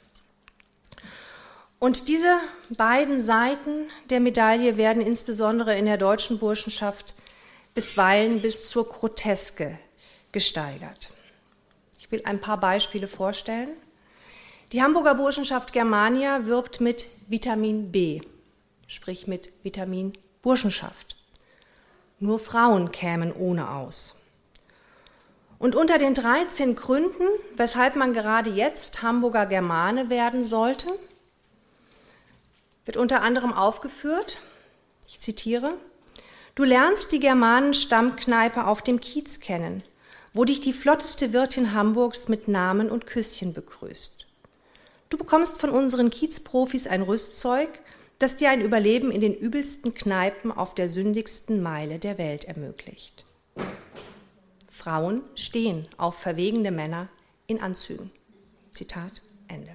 Und diese beiden Seiten der Medaille werden insbesondere in der deutschen Burschenschaft bisweilen bis zur Groteske gesteigert. Ich will ein paar Beispiele vorstellen. Die Hamburger Burschenschaft Germania wirbt mit Vitamin B, sprich mit Vitamin Burschenschaft. Nur Frauen kämen ohne aus. Und unter den dreizehn Gründen, weshalb man gerade jetzt Hamburger Germane werden sollte, wird unter anderem aufgeführt, ich zitiere, du lernst die Germanen-Stammkneipe auf dem Kiez kennen, wo dich die flotteste Wirtin Hamburgs mit Namen und Küsschen begrüßt. Du bekommst von unseren Kiezprofis ein Rüstzeug, das dir ein Überleben in den übelsten Kneipen auf der sündigsten Meile der Welt ermöglicht. Frauen stehen auf verwegene Männer in Anzügen. Zitat Ende.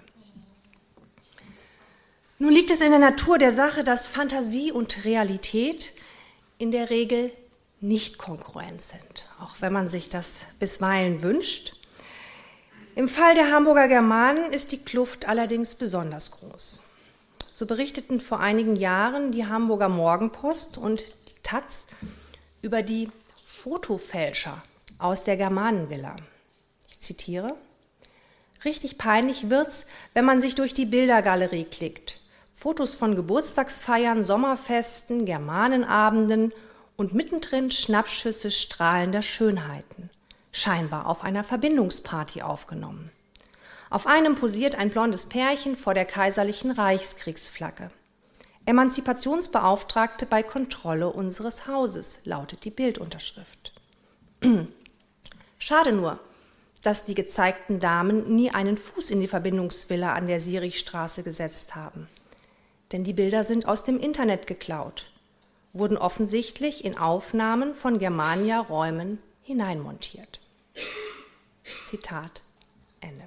Nun liegt es in der Natur der Sache, dass Fantasie und Realität in der Regel nicht kongruent sind, auch wenn man sich das bisweilen wünscht. Im Fall der Hamburger Germanen ist die Kluft allerdings besonders groß. So berichteten vor einigen Jahren die Hamburger Morgenpost und die Taz über die Fotofälscher aus der Germanenvilla. Ich zitiere: Richtig peinlich wird's, wenn man sich durch die Bildergalerie klickt. Fotos von Geburtstagsfeiern, Sommerfesten, Germanenabenden und mittendrin Schnappschüsse strahlender Schönheiten, scheinbar auf einer Verbindungsparty aufgenommen. Auf einem posiert ein blondes Pärchen vor der kaiserlichen Reichskriegsflagge. Emanzipationsbeauftragte bei Kontrolle unseres Hauses, lautet die Bildunterschrift. Schade nur, dass die gezeigten Damen nie einen Fuß in die Verbindungsvilla an der Sirichstraße gesetzt haben. Denn die Bilder sind aus dem Internet geklaut, wurden offensichtlich in Aufnahmen von Germania-Räumen hineinmontiert. Zitat Ende.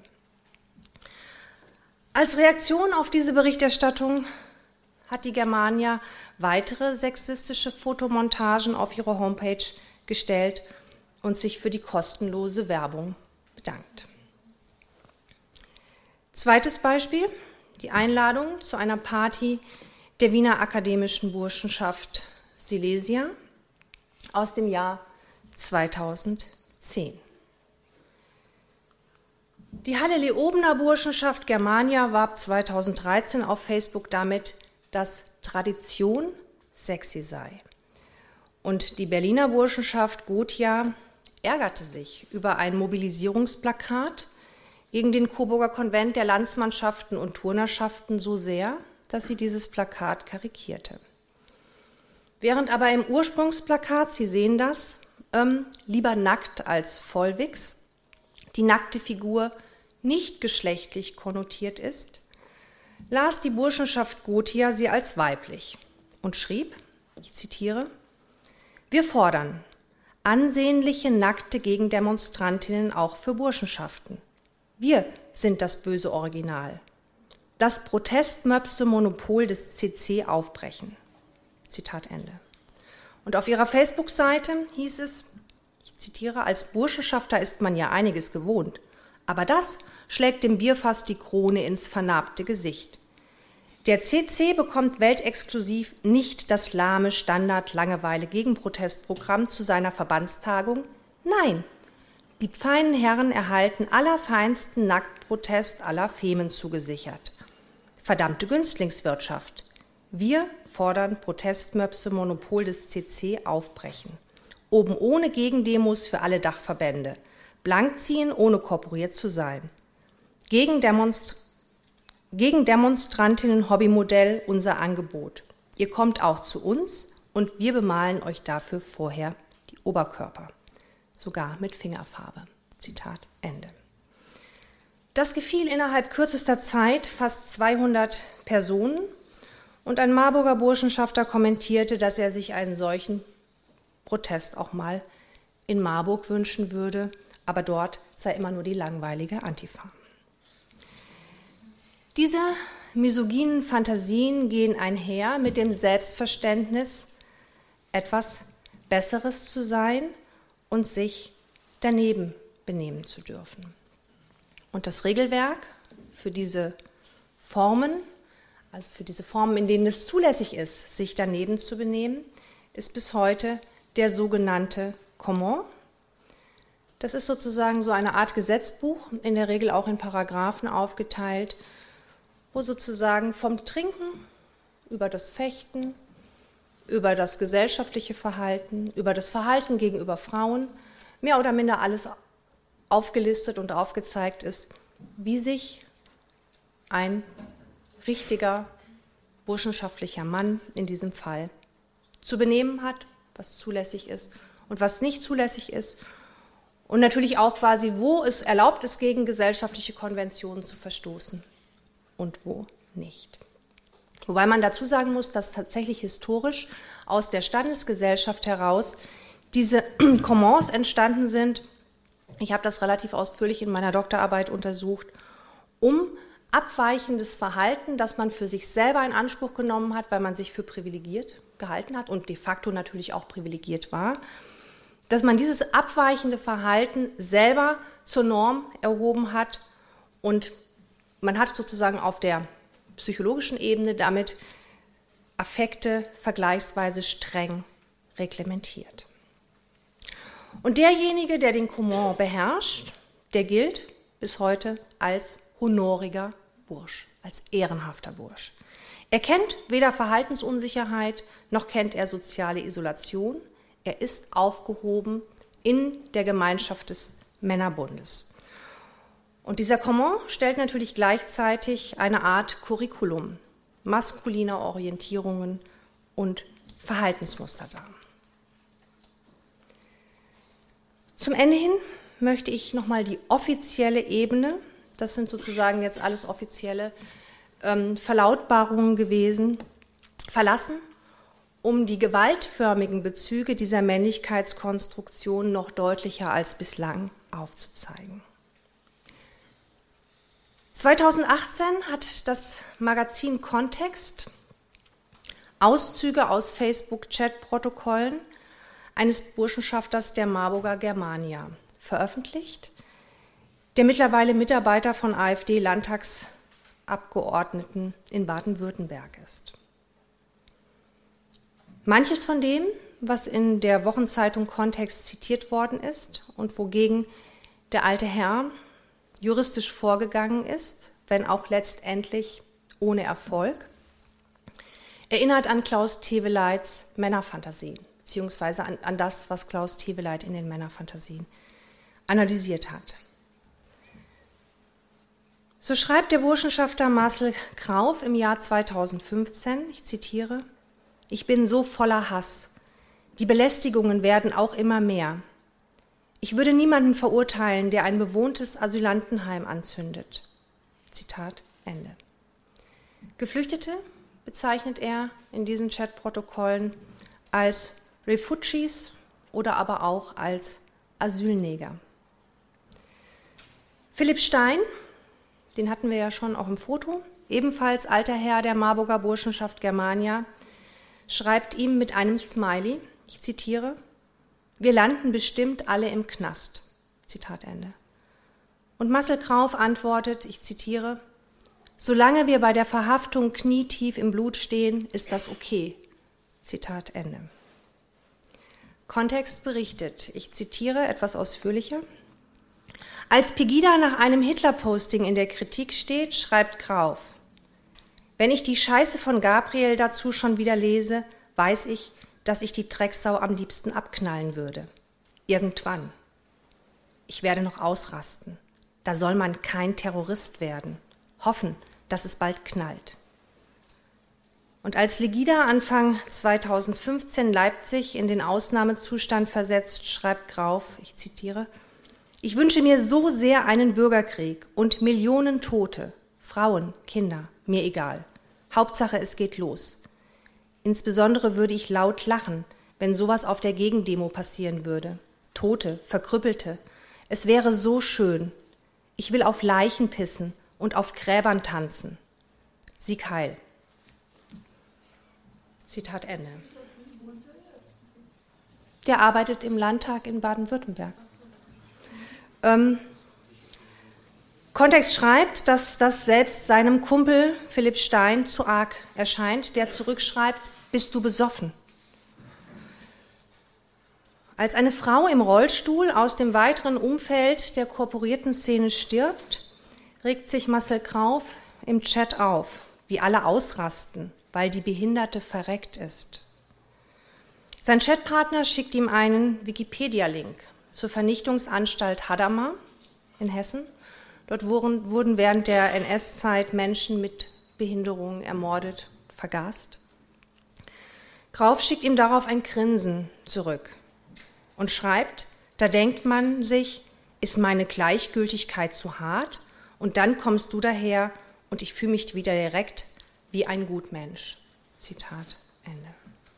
Als Reaktion auf diese Berichterstattung hat die Germania weitere sexistische Fotomontagen auf ihre Homepage gestellt und sich für die kostenlose Werbung bedankt. Zweites Beispiel: die Einladung zu einer Party der Wiener akademischen Burschenschaft Silesia aus dem Jahr zweitausendzehn. Die Halle Leobener Burschenschaft Germania warb zweitausenddreizehn auf Facebook damit, dass Tradition sexy sei. Und die Berliner Burschenschaft Gothia ärgerte sich über ein Mobilisierungsplakat gegen den Coburger Konvent der Landsmannschaften und Turnerschaften so sehr, dass sie dieses Plakat karikierte. Während aber im Ursprungsplakat, Sie sehen das, ähm, lieber nackt als vollwichs, die nackte Figur nicht geschlechtlich konnotiert ist, las die Burschenschaft Gothia sie als weiblich und schrieb, ich zitiere: Wir fordern ansehnliche nackte Gegendemonstrantinnen auch für Burschenschaften. Wir sind das böse Original. Das Protestmöpse-Monopol des C C aufbrechen. Zitat Ende. Und auf ihrer Facebook-Seite hieß es, ich zitiere: Als Burschenschafter ist man ja einiges gewohnt, aber das schlägt dem Bierfass die Krone ins vernarbte Gesicht. Der C C bekommt weltexklusiv nicht das lahme Standard-Langeweile-Gegenprotestprogramm zu seiner Verbandstagung. Nein, die feinen Herren erhalten allerfeinsten Nacktprotest aller Femen zugesichert. Verdammte Günstlingswirtschaft. Wir fordern Protestmöpse-Monopol des C C aufbrechen. Oben ohne Gegendemos für alle Dachverbände. Blank ziehen, ohne korporiert zu sein. Gegendemonst- Gegendemonstrantinnen-Hobbymodell unser Angebot. Ihr kommt auch zu uns und wir bemalen euch dafür vorher die Oberkörper. Sogar mit Fingerfarbe. Zitat Ende. Das gefiel innerhalb kürzester Zeit fast zweihundert Personen und ein Marburger Burschenschafter kommentierte, dass er sich einen solchen Protest auch mal in Marburg wünschen würde, aber dort sei immer nur die langweilige Antifa. Diese misogynen Fantasien gehen einher mit dem Selbstverständnis, etwas Besseres zu sein und sich daneben benehmen zu dürfen. Und das Regelwerk für diese Formen, also für diese Formen, in denen es zulässig ist, sich daneben zu benehmen, ist bis heute der sogenannte Comment. Das ist sozusagen so eine Art Gesetzbuch, in der Regel auch in Paragraphen aufgeteilt, wo sozusagen vom Trinken über das Fechten, über das gesellschaftliche Verhalten, über das Verhalten gegenüber Frauen, mehr oder minder alles aufgelistet und aufgezeigt ist, wie sich ein richtiger burschenschaftlicher Mann in diesem Fall zu benehmen hat, was zulässig ist und was nicht zulässig ist. Und natürlich auch quasi, wo es erlaubt ist, gegen gesellschaftliche Konventionen zu verstoßen und wo nicht. Wobei man dazu sagen muss, dass tatsächlich historisch aus der Standesgesellschaft heraus diese Comments entstanden sind. Ich habe das relativ ausführlich in meiner Doktorarbeit untersucht, um abweichendes Verhalten, das man für sich selber in Anspruch genommen hat, weil man sich für privilegiert gehalten hat und de facto natürlich auch privilegiert war, dass man dieses abweichende Verhalten selber zur Norm erhoben hat und man hat sozusagen auf der psychologischen Ebene damit Affekte vergleichsweise streng reglementiert. Und derjenige, der den Comment beherrscht, der gilt bis heute als honoriger Bursch, als ehrenhafter Bursch. Er kennt weder Verhaltensunsicherheit, noch kennt er soziale Isolation. Er ist aufgehoben in der Gemeinschaft des Männerbundes. Und dieser Comment stellt natürlich gleichzeitig eine Art Curriculum maskuliner Orientierungen und Verhaltensmuster dar. Zum Ende hin möchte ich nochmal die offizielle Ebene, das sind sozusagen jetzt alles offizielle ähm, Verlautbarungen gewesen, verlassen, um die gewaltförmigen Bezüge dieser Männlichkeitskonstruktion noch deutlicher als bislang aufzuzeigen. zweitausendachtzehn hat das Magazin Kontext Auszüge aus Facebook-Chat-Protokollen eines Burschenschafters der Marburger Germania veröffentlicht, der mittlerweile Mitarbeiter von AfD-Landtagsabgeordneten in Baden-Württemberg ist. Manches von dem, was in der Wochenzeitung Kontext zitiert worden ist und wogegen der alte Herr juristisch vorgegangen ist, wenn auch letztendlich ohne Erfolg, erinnert an Klaus Teweleits Männerfantasien, beziehungsweise an, an das, was Klaus Teweleit in den Männerfantasien analysiert hat. So schreibt der Burschenschafter Marcel Krauf im Jahr zweitausendfünfzehn, ich zitiere, „Ich bin so voller Hass. Die Belästigungen werden auch immer mehr. Ich würde niemanden verurteilen, der ein bewohntes Asylantenheim anzündet." Zitat Ende. Geflüchtete bezeichnet er in diesen Chatprotokollen als Refugees oder aber auch als Asylneger. Philipp Stein, den hatten wir ja schon auch im Foto, ebenfalls alter Herr der Marburger Burschenschaft Germania, schreibt ihm mit einem Smiley, ich zitiere, „Wir landen bestimmt alle im Knast." Zitat Ende. Und Marcel Krauf antwortet, ich zitiere, „Solange wir bei der Verhaftung knietief im Blut stehen, ist das okay." Zitat Ende. Kontext berichtet, ich zitiere etwas ausführlicher, „Als Pegida nach einem Hitler-Posting in der Kritik steht, schreibt Krauf, wenn ich die Scheiße von Gabriel dazu schon wieder lese, weiß ich, dass ich die Drecksau am liebsten abknallen würde. Irgendwann. Ich werde noch ausrasten. Da soll man kein Terrorist werden. Hoffen, dass es bald knallt." Und als Legida Anfang zweitausendfünfzehn Leipzig in den Ausnahmezustand versetzt, schreibt Krauf, ich zitiere, „Ich wünsche mir so sehr einen Bürgerkrieg und Millionen Tote, Frauen, Kinder, mir egal. Hauptsache, es geht los. Insbesondere würde ich laut lachen, wenn sowas auf der Gegendemo passieren würde. Tote, Verkrüppelte. Es wäre so schön. Ich will auf Leichen pissen und auf Gräbern tanzen. Sieg heil." Zitat Ende. Der arbeitet im Landtag in Baden-Württemberg. Ähm, Kontext schreibt, dass das selbst seinem Kumpel Philipp Stein zu arg erscheint, der zurückschreibt, „Bist du besoffen?" Als eine Frau im Rollstuhl aus dem weiteren Umfeld der korporierten Szene stirbt, regt sich Marcel Krauf im Chat auf, wie alle ausrasten, weil die Behinderte verreckt ist. Sein Chatpartner schickt ihm einen Wikipedia-Link zur Vernichtungsanstalt Hadamar in Hessen. Dort wurden, wurden während der N S-Zeit Menschen mit Behinderungen ermordet, vergast. Krauf schickt ihm darauf ein Grinsen zurück und schreibt, da denkt man sich, ist meine Gleichgültigkeit zu hart? Und dann kommst du daher und ich fühle mich wieder direkt wie ein Gutmensch. Zitat Ende.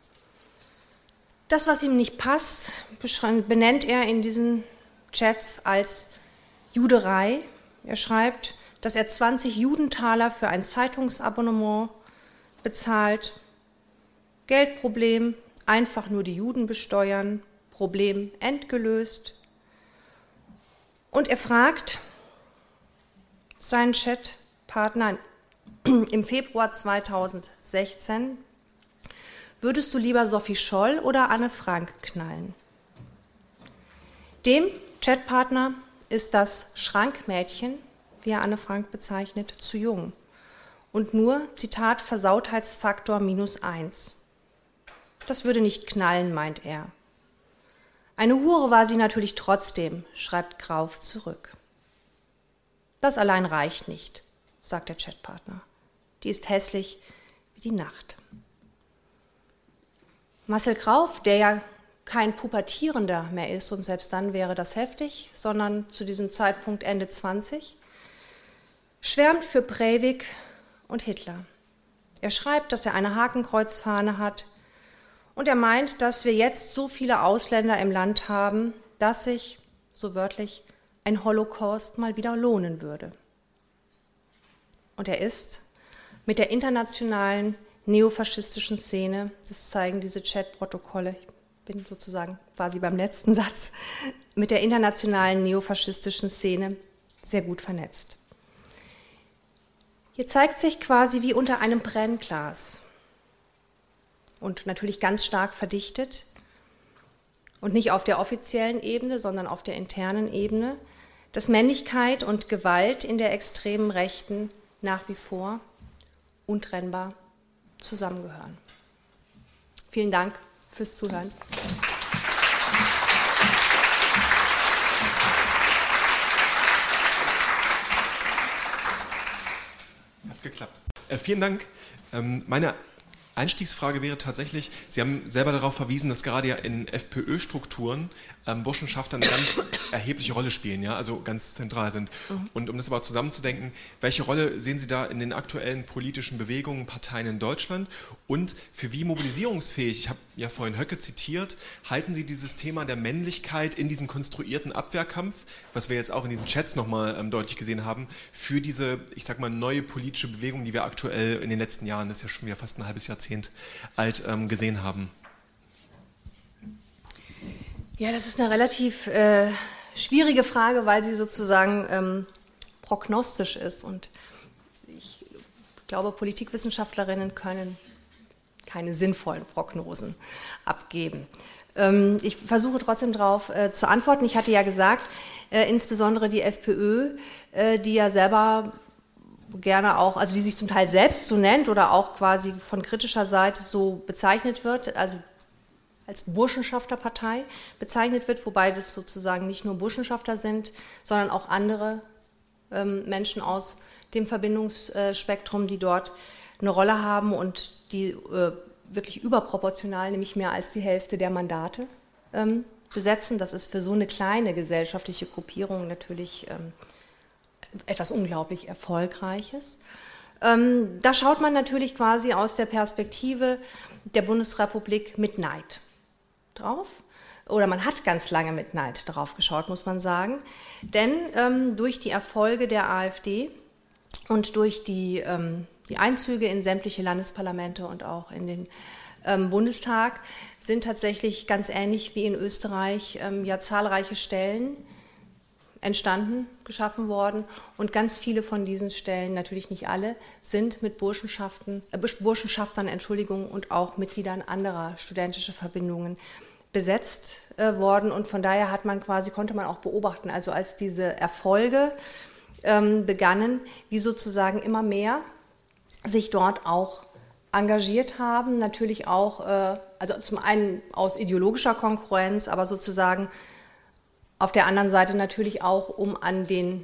Das, was ihm nicht passt, benennt er in diesen Chats als Juderei. Er schreibt, dass er zwanzig Judentaler für ein Zeitungsabonnement bezahlt. Geldproblem, einfach nur die Juden besteuern, Problem entgelöst. Und er fragt seinen Chatpartner im Februar zweitausendsechzehn, würdest du lieber Sophie Scholl oder Anne Frank knallen? Dem Chatpartner ist das Schrankmädchen, wie er Anne Frank bezeichnet, zu jung. Und nur, Zitat, Versautheitsfaktor minus eins. Das würde nicht knallen, meint er. Eine Hure war sie natürlich trotzdem, schreibt Grauf zurück. Das allein reicht nicht, sagt der Chatpartner. Die ist hässlich wie die Nacht. Marcel Grauf, der ja kein Pubertierender mehr ist, und selbst dann wäre das heftig, sondern zu diesem Zeitpunkt Ende zwanzig, schwärmt für Breivik und Hitler. Er schreibt, dass er eine Hakenkreuzfahne hat und er meint, dass wir jetzt so viele Ausländer im Land haben, dass sich, so wörtlich, ein Holocaust mal wieder lohnen würde. Und er ist mit der internationalen neofaschistischen Szene, das zeigen diese Chatprotokolle, ich bin sozusagen quasi beim letzten Satz, mit der internationalen neofaschistischen Szene sehr gut vernetzt. Hier zeigt sich quasi wie unter einem Brennglas und natürlich ganz stark verdichtet und nicht auf der offiziellen Ebene, sondern auf der internen Ebene, dass Männlichkeit und Gewalt in der extremen Rechten nach wie vor untrennbar zusammengehören. Vielen Dank fürs Zuhören. Hat geklappt. Äh, vielen Dank. Ähm, meine Einstiegsfrage wäre tatsächlich, Sie haben selber darauf verwiesen, dass gerade ja in FPÖ-Strukturen ähm, Burschenschafter eine ganz erhebliche Rolle spielen, ja, also ganz zentral sind. Mhm. Und um das aber zusammenzudenken, welche Rolle sehen Sie da in den aktuellen politischen Bewegungen, Parteien in Deutschland und für wie mobilisierungsfähig, ich habe ja vorhin Höcke zitiert, halten Sie dieses Thema der Männlichkeit in diesem konstruierten Abwehrkampf, was wir jetzt auch in diesen Chats nochmal ähm, deutlich gesehen haben, für diese, ich sag mal, neue politische Bewegung, die wir aktuell in den letzten Jahren, das ist ja schon wieder fast ein halbes Jahrzehnt alt, ähm, gesehen haben? Ja, das ist eine relativ äh, schwierige Frage, weil sie sozusagen ähm, prognostisch ist. Und ich glaube, Politikwissenschaftlerinnen können keine sinnvollen Prognosen abgeben. Ähm, ich versuche trotzdem darauf äh, zu antworten. Ich hatte ja gesagt, äh, insbesondere die FPÖ, äh, die ja selber gerne auch, also die sich zum Teil selbst so nennt oder auch quasi von kritischer Seite so bezeichnet wird, also als Burschenschafterpartei bezeichnet wird, wobei das sozusagen nicht nur Burschenschafter sind, sondern auch andere ähm, Menschen aus dem Verbindungsspektrum, die dort eine Rolle haben und die äh, wirklich überproportional, nämlich mehr als die Hälfte der Mandate ähm, besetzen. Das ist für so eine kleine gesellschaftliche Gruppierung natürlich ähm, etwas unglaublich Erfolgreiches. Ähm, da schaut man natürlich quasi aus der Perspektive der Bundesrepublik mit Neid drauf. Oder man hat ganz lange mit Neid drauf geschaut, muss man sagen. Denn ähm, durch die Erfolge der AfD und durch die, ähm, die Einzüge in sämtliche Landesparlamente und auch in den ähm, Bundestag sind tatsächlich ganz ähnlich wie in Österreich ähm, ja zahlreiche Stellen entstanden, geschaffen worden und ganz viele von diesen Stellen, natürlich nicht alle, sind mit Burschenschaften, äh, Burschenschaftern, Entschuldigung, und auch Mitgliedern anderer studentischer Verbindungen besetzt äh, worden und von daher hat man quasi, konnte man auch beobachten, also als diese Erfolge ähm, begannen, wie sozusagen immer mehr sich dort auch engagiert haben, natürlich auch, äh, also zum einen aus ideologischer Konkurrenz, aber sozusagen auf der anderen Seite natürlich auch, um an den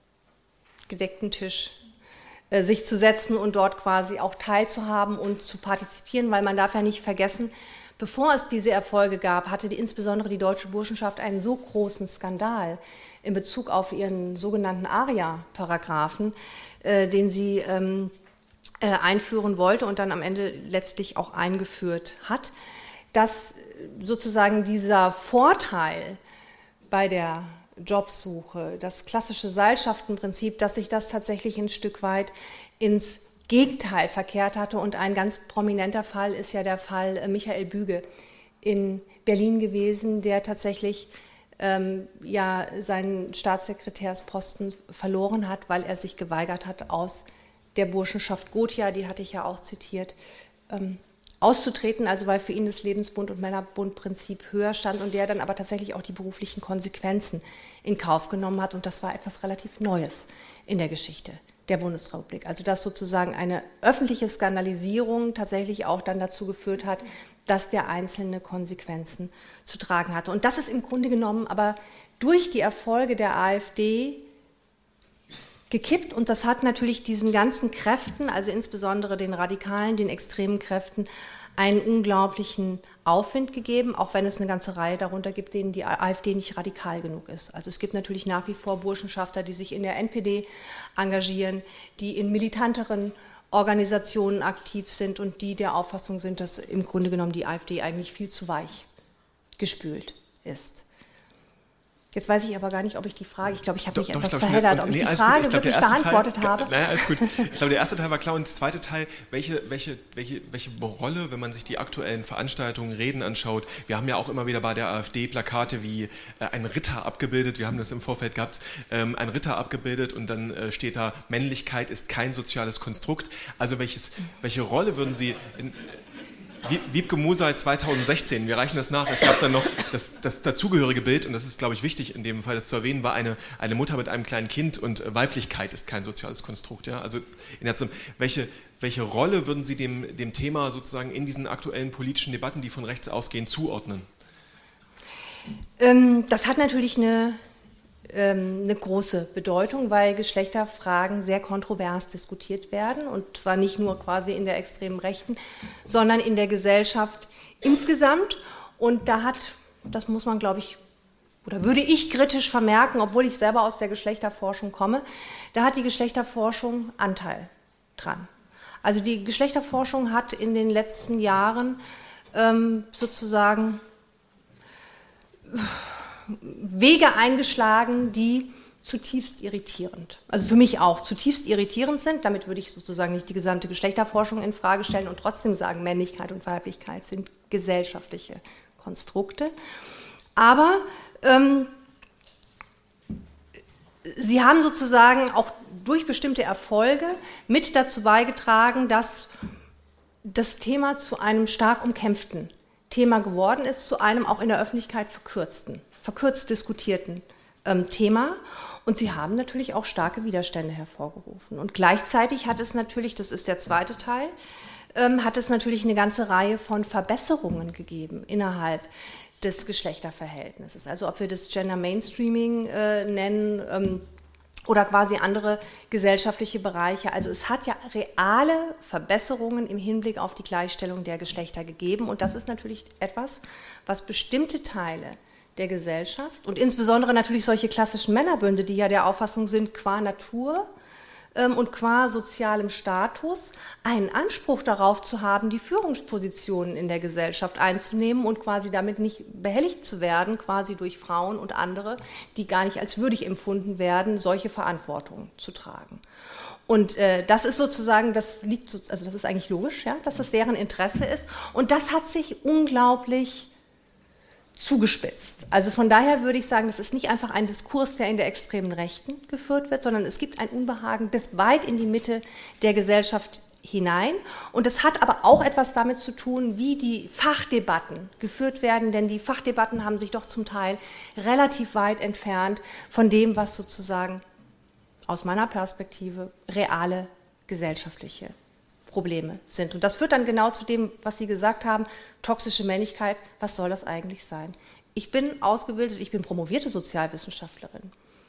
gedeckten Tisch äh, sich zu setzen und dort quasi auch teilzuhaben und zu partizipieren, weil man darf ja nicht vergessen, bevor es diese Erfolge gab, hatte die, insbesondere die Deutsche Burschenschaft einen so großen Skandal in Bezug auf ihren sogenannten Aria-Paragraphen, äh, den sie ähm, äh, einführen wollte und dann am Ende letztlich auch eingeführt hat, dass sozusagen dieser Vorteil bei der Jobsuche, das klassische Seilschaftenprinzip, dass sich das tatsächlich ein Stück weit ins Gegenteil verkehrt hatte. Und ein ganz prominenter Fall ist ja der Fall Michael Büge in Berlin gewesen, der tatsächlich ähm, ja, seinen Staatssekretärsposten verloren hat, weil er sich geweigert hat, aus der Burschenschaft Gothia, die hatte ich ja auch zitiert, ähm, auszutreten, also weil für ihn das Lebensbund- und Männerbundprinzip höher stand und der dann aber tatsächlich auch die beruflichen Konsequenzen in Kauf genommen hat. Und das war etwas relativ Neues in der Geschichte der Bundesrepublik. Also dass sozusagen eine öffentliche Skandalisierung tatsächlich auch dann dazu geführt hat, dass der Einzelne Konsequenzen zu tragen hatte. Und das ist im Grunde genommen aber durch die Erfolge der AfD gekippt. Und das hat natürlich diesen ganzen Kräften, also insbesondere den radikalen, den extremen Kräften, einen unglaublichen Aufwind gegeben, auch wenn es eine ganze Reihe darunter gibt, denen die AfD nicht radikal genug ist. Also es gibt natürlich nach wie vor Burschenschafter, die sich in der N P D engagieren, die in militanteren Organisationen aktiv sind und die der Auffassung sind, dass im Grunde genommen die AfD eigentlich viel zu weich gespült ist. Jetzt weiß ich aber gar nicht, ob ich die Frage, ich glaube, ich habe mich etwas glaub, verheddert, ob nee, ich die Frage ich glaub, wirklich beantwortet Teil, habe. Naja, alles gut. Ich glaube, der erste Teil war klar und der zweite Teil, welche, welche, welche, welche Rolle, wenn man sich die aktuellen Veranstaltungen, Reden anschaut, wir haben ja auch immer wieder bei der AfD Plakate wie äh, ein Ritter abgebildet, wir haben das im Vorfeld gehabt, ähm, ein Ritter abgebildet und dann äh, steht da, Männlichkeit ist kein soziales Konstrukt. Also welches, welche Rolle würden Sie... In, Wiebke Musay zweitausendsechzehn, wir reichen das nach, es gab dann noch das, das dazugehörige Bild, und das ist, glaube ich, wichtig in dem Fall, das zu erwähnen, war eine, eine Mutter mit einem kleinen Kind und Weiblichkeit ist kein soziales Konstrukt. Ja? Also in Herzog, welche, welche Rolle würden Sie dem, dem Thema sozusagen in diesen aktuellen politischen Debatten, die von rechts ausgehen, zuordnen? Ähm, das hat natürlich eine... eine große Bedeutung, weil Geschlechterfragen sehr kontrovers diskutiert werden und zwar nicht nur quasi in der extremen Rechten, sondern in der Gesellschaft insgesamt. Und da hat, das muss man, glaube ich, oder würde ich kritisch vermerken, obwohl ich selber aus der Geschlechterforschung komme, da hat die Geschlechterforschung Anteil dran. Also die Geschlechterforschung hat in den letzten Jahren ähm, sozusagen Wege eingeschlagen, die zutiefst irritierend, also für mich auch zutiefst irritierend sind. Damit würde ich sozusagen nicht die gesamte Geschlechterforschung in Frage stellen und trotzdem sagen, Männlichkeit und Weiblichkeit sind gesellschaftliche Konstrukte. Aber ähm, sie haben sozusagen auch durch bestimmte Erfolge mit dazu beigetragen, dass das Thema zu einem stark umkämpften Thema geworden ist, zu einem auch in der Öffentlichkeit verkürzten, verkürzt diskutierten ähm, Thema. Und sie haben natürlich auch starke Widerstände hervorgerufen. Und gleichzeitig hat es natürlich, das ist der zweite Teil, ähm, hat es natürlich eine ganze Reihe von Verbesserungen gegeben innerhalb des Geschlechterverhältnisses. Also ob wir das Gender Mainstreaming äh, nennen, ähm, oder quasi andere gesellschaftliche Bereiche. Also es hat ja reale Verbesserungen im Hinblick auf die Gleichstellung der Geschlechter gegeben. Und das ist natürlich etwas, was bestimmte Teile der Gesellschaft und insbesondere natürlich solche klassischen Männerbünde, die ja der Auffassung sind, qua Natur ähm, und qua sozialem Status, einen Anspruch darauf zu haben, die Führungspositionen in der Gesellschaft einzunehmen und quasi damit nicht behelligt zu werden, quasi durch Frauen und andere, die gar nicht als würdig empfunden werden, solche Verantwortung zu tragen. Und äh, das ist sozusagen, das liegt, so, also das ist eigentlich logisch, ja, dass das deren Interesse ist. Und das hat sich unglaublich zugespitzt. Also von daher würde ich sagen, das ist nicht einfach ein Diskurs, der in der extremen Rechten geführt wird, sondern es gibt ein Unbehagen bis weit in die Mitte der Gesellschaft hinein. Und es hat aber auch etwas damit zu tun, wie die Fachdebatten geführt werden, denn die Fachdebatten haben sich doch zum Teil relativ weit entfernt von dem, was sozusagen aus meiner Perspektive reale gesellschaftliche Probleme sind. Und das führt dann genau zu dem, was Sie gesagt haben, toxische Männlichkeit, was soll das eigentlich sein? Ich bin ausgebildet, ich bin promovierte Sozialwissenschaftlerin.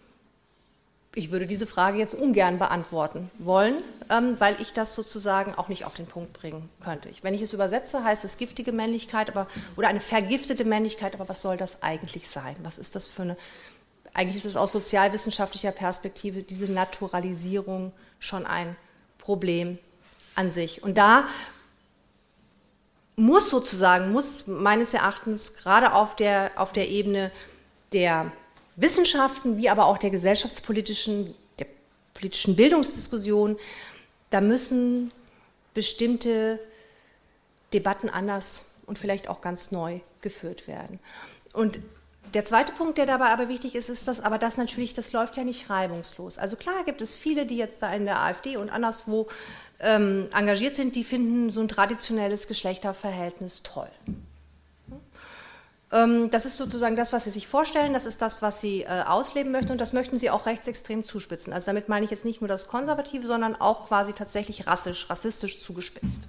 Ich würde diese Frage jetzt ungern beantworten wollen, ähm, weil ich das sozusagen auch nicht auf den Punkt bringen könnte. Ich, wenn ich es übersetze, heißt es giftige Männlichkeit aber, oder eine vergiftete Männlichkeit, aber was soll das eigentlich sein? Was ist das für eine, eigentlich ist es aus sozialwissenschaftlicher Perspektive diese Naturalisierung schon ein Problem an sich. Und da muss sozusagen, muss meines Erachtens gerade auf der, auf der Ebene der Wissenschaften, wie aber auch der gesellschaftspolitischen, der politischen Bildungsdiskussion, da müssen bestimmte Debatten anders und vielleicht auch ganz neu geführt werden. Und der zweite Punkt, der dabei aber wichtig ist, ist, dass aber das natürlich, das läuft ja nicht reibungslos. Also klar gibt es viele, die jetzt da in der AfD und anderswo ähm, engagiert sind, die finden so ein traditionelles Geschlechterverhältnis toll. Ähm, das ist sozusagen das, was sie sich vorstellen, das ist das, was sie äh, ausleben möchten und das möchten sie auch rechtsextrem zuspitzen. Also damit meine ich jetzt nicht nur das Konservative, sondern auch quasi tatsächlich rassisch, rassistisch zugespitzt.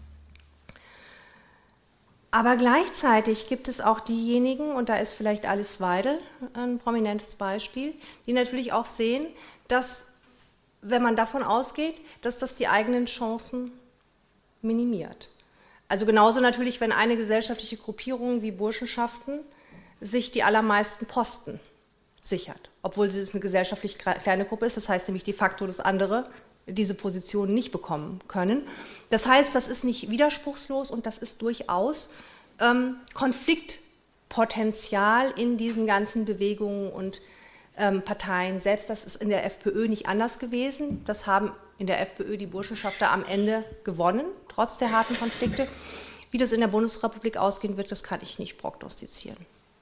Aber gleichzeitig gibt es auch diejenigen, und da ist vielleicht Alice Weidel ein prominentes Beispiel, die natürlich auch sehen, dass, wenn man davon ausgeht, dass das die eigenen Chancen minimiert. Also genauso natürlich, wenn eine gesellschaftliche Gruppierung wie Burschenschaften sich die allermeisten Posten sichert, obwohl es eine gesellschaftlich kleine Gruppe ist, das heißt nämlich de facto, dass andere diese Position nicht bekommen können. Das heißt, das ist nicht widerspruchslos und das ist durchaus ähm, Konfliktpotenzial in diesen ganzen Bewegungen und ähm, Parteien selbst. Das ist in der FPÖ nicht anders gewesen. Das haben in der FPÖ die Burschenschafter am Ende gewonnen, trotz der harten Konflikte. Wie das in der Bundesrepublik ausgehen wird, das kann ich nicht prognostizieren.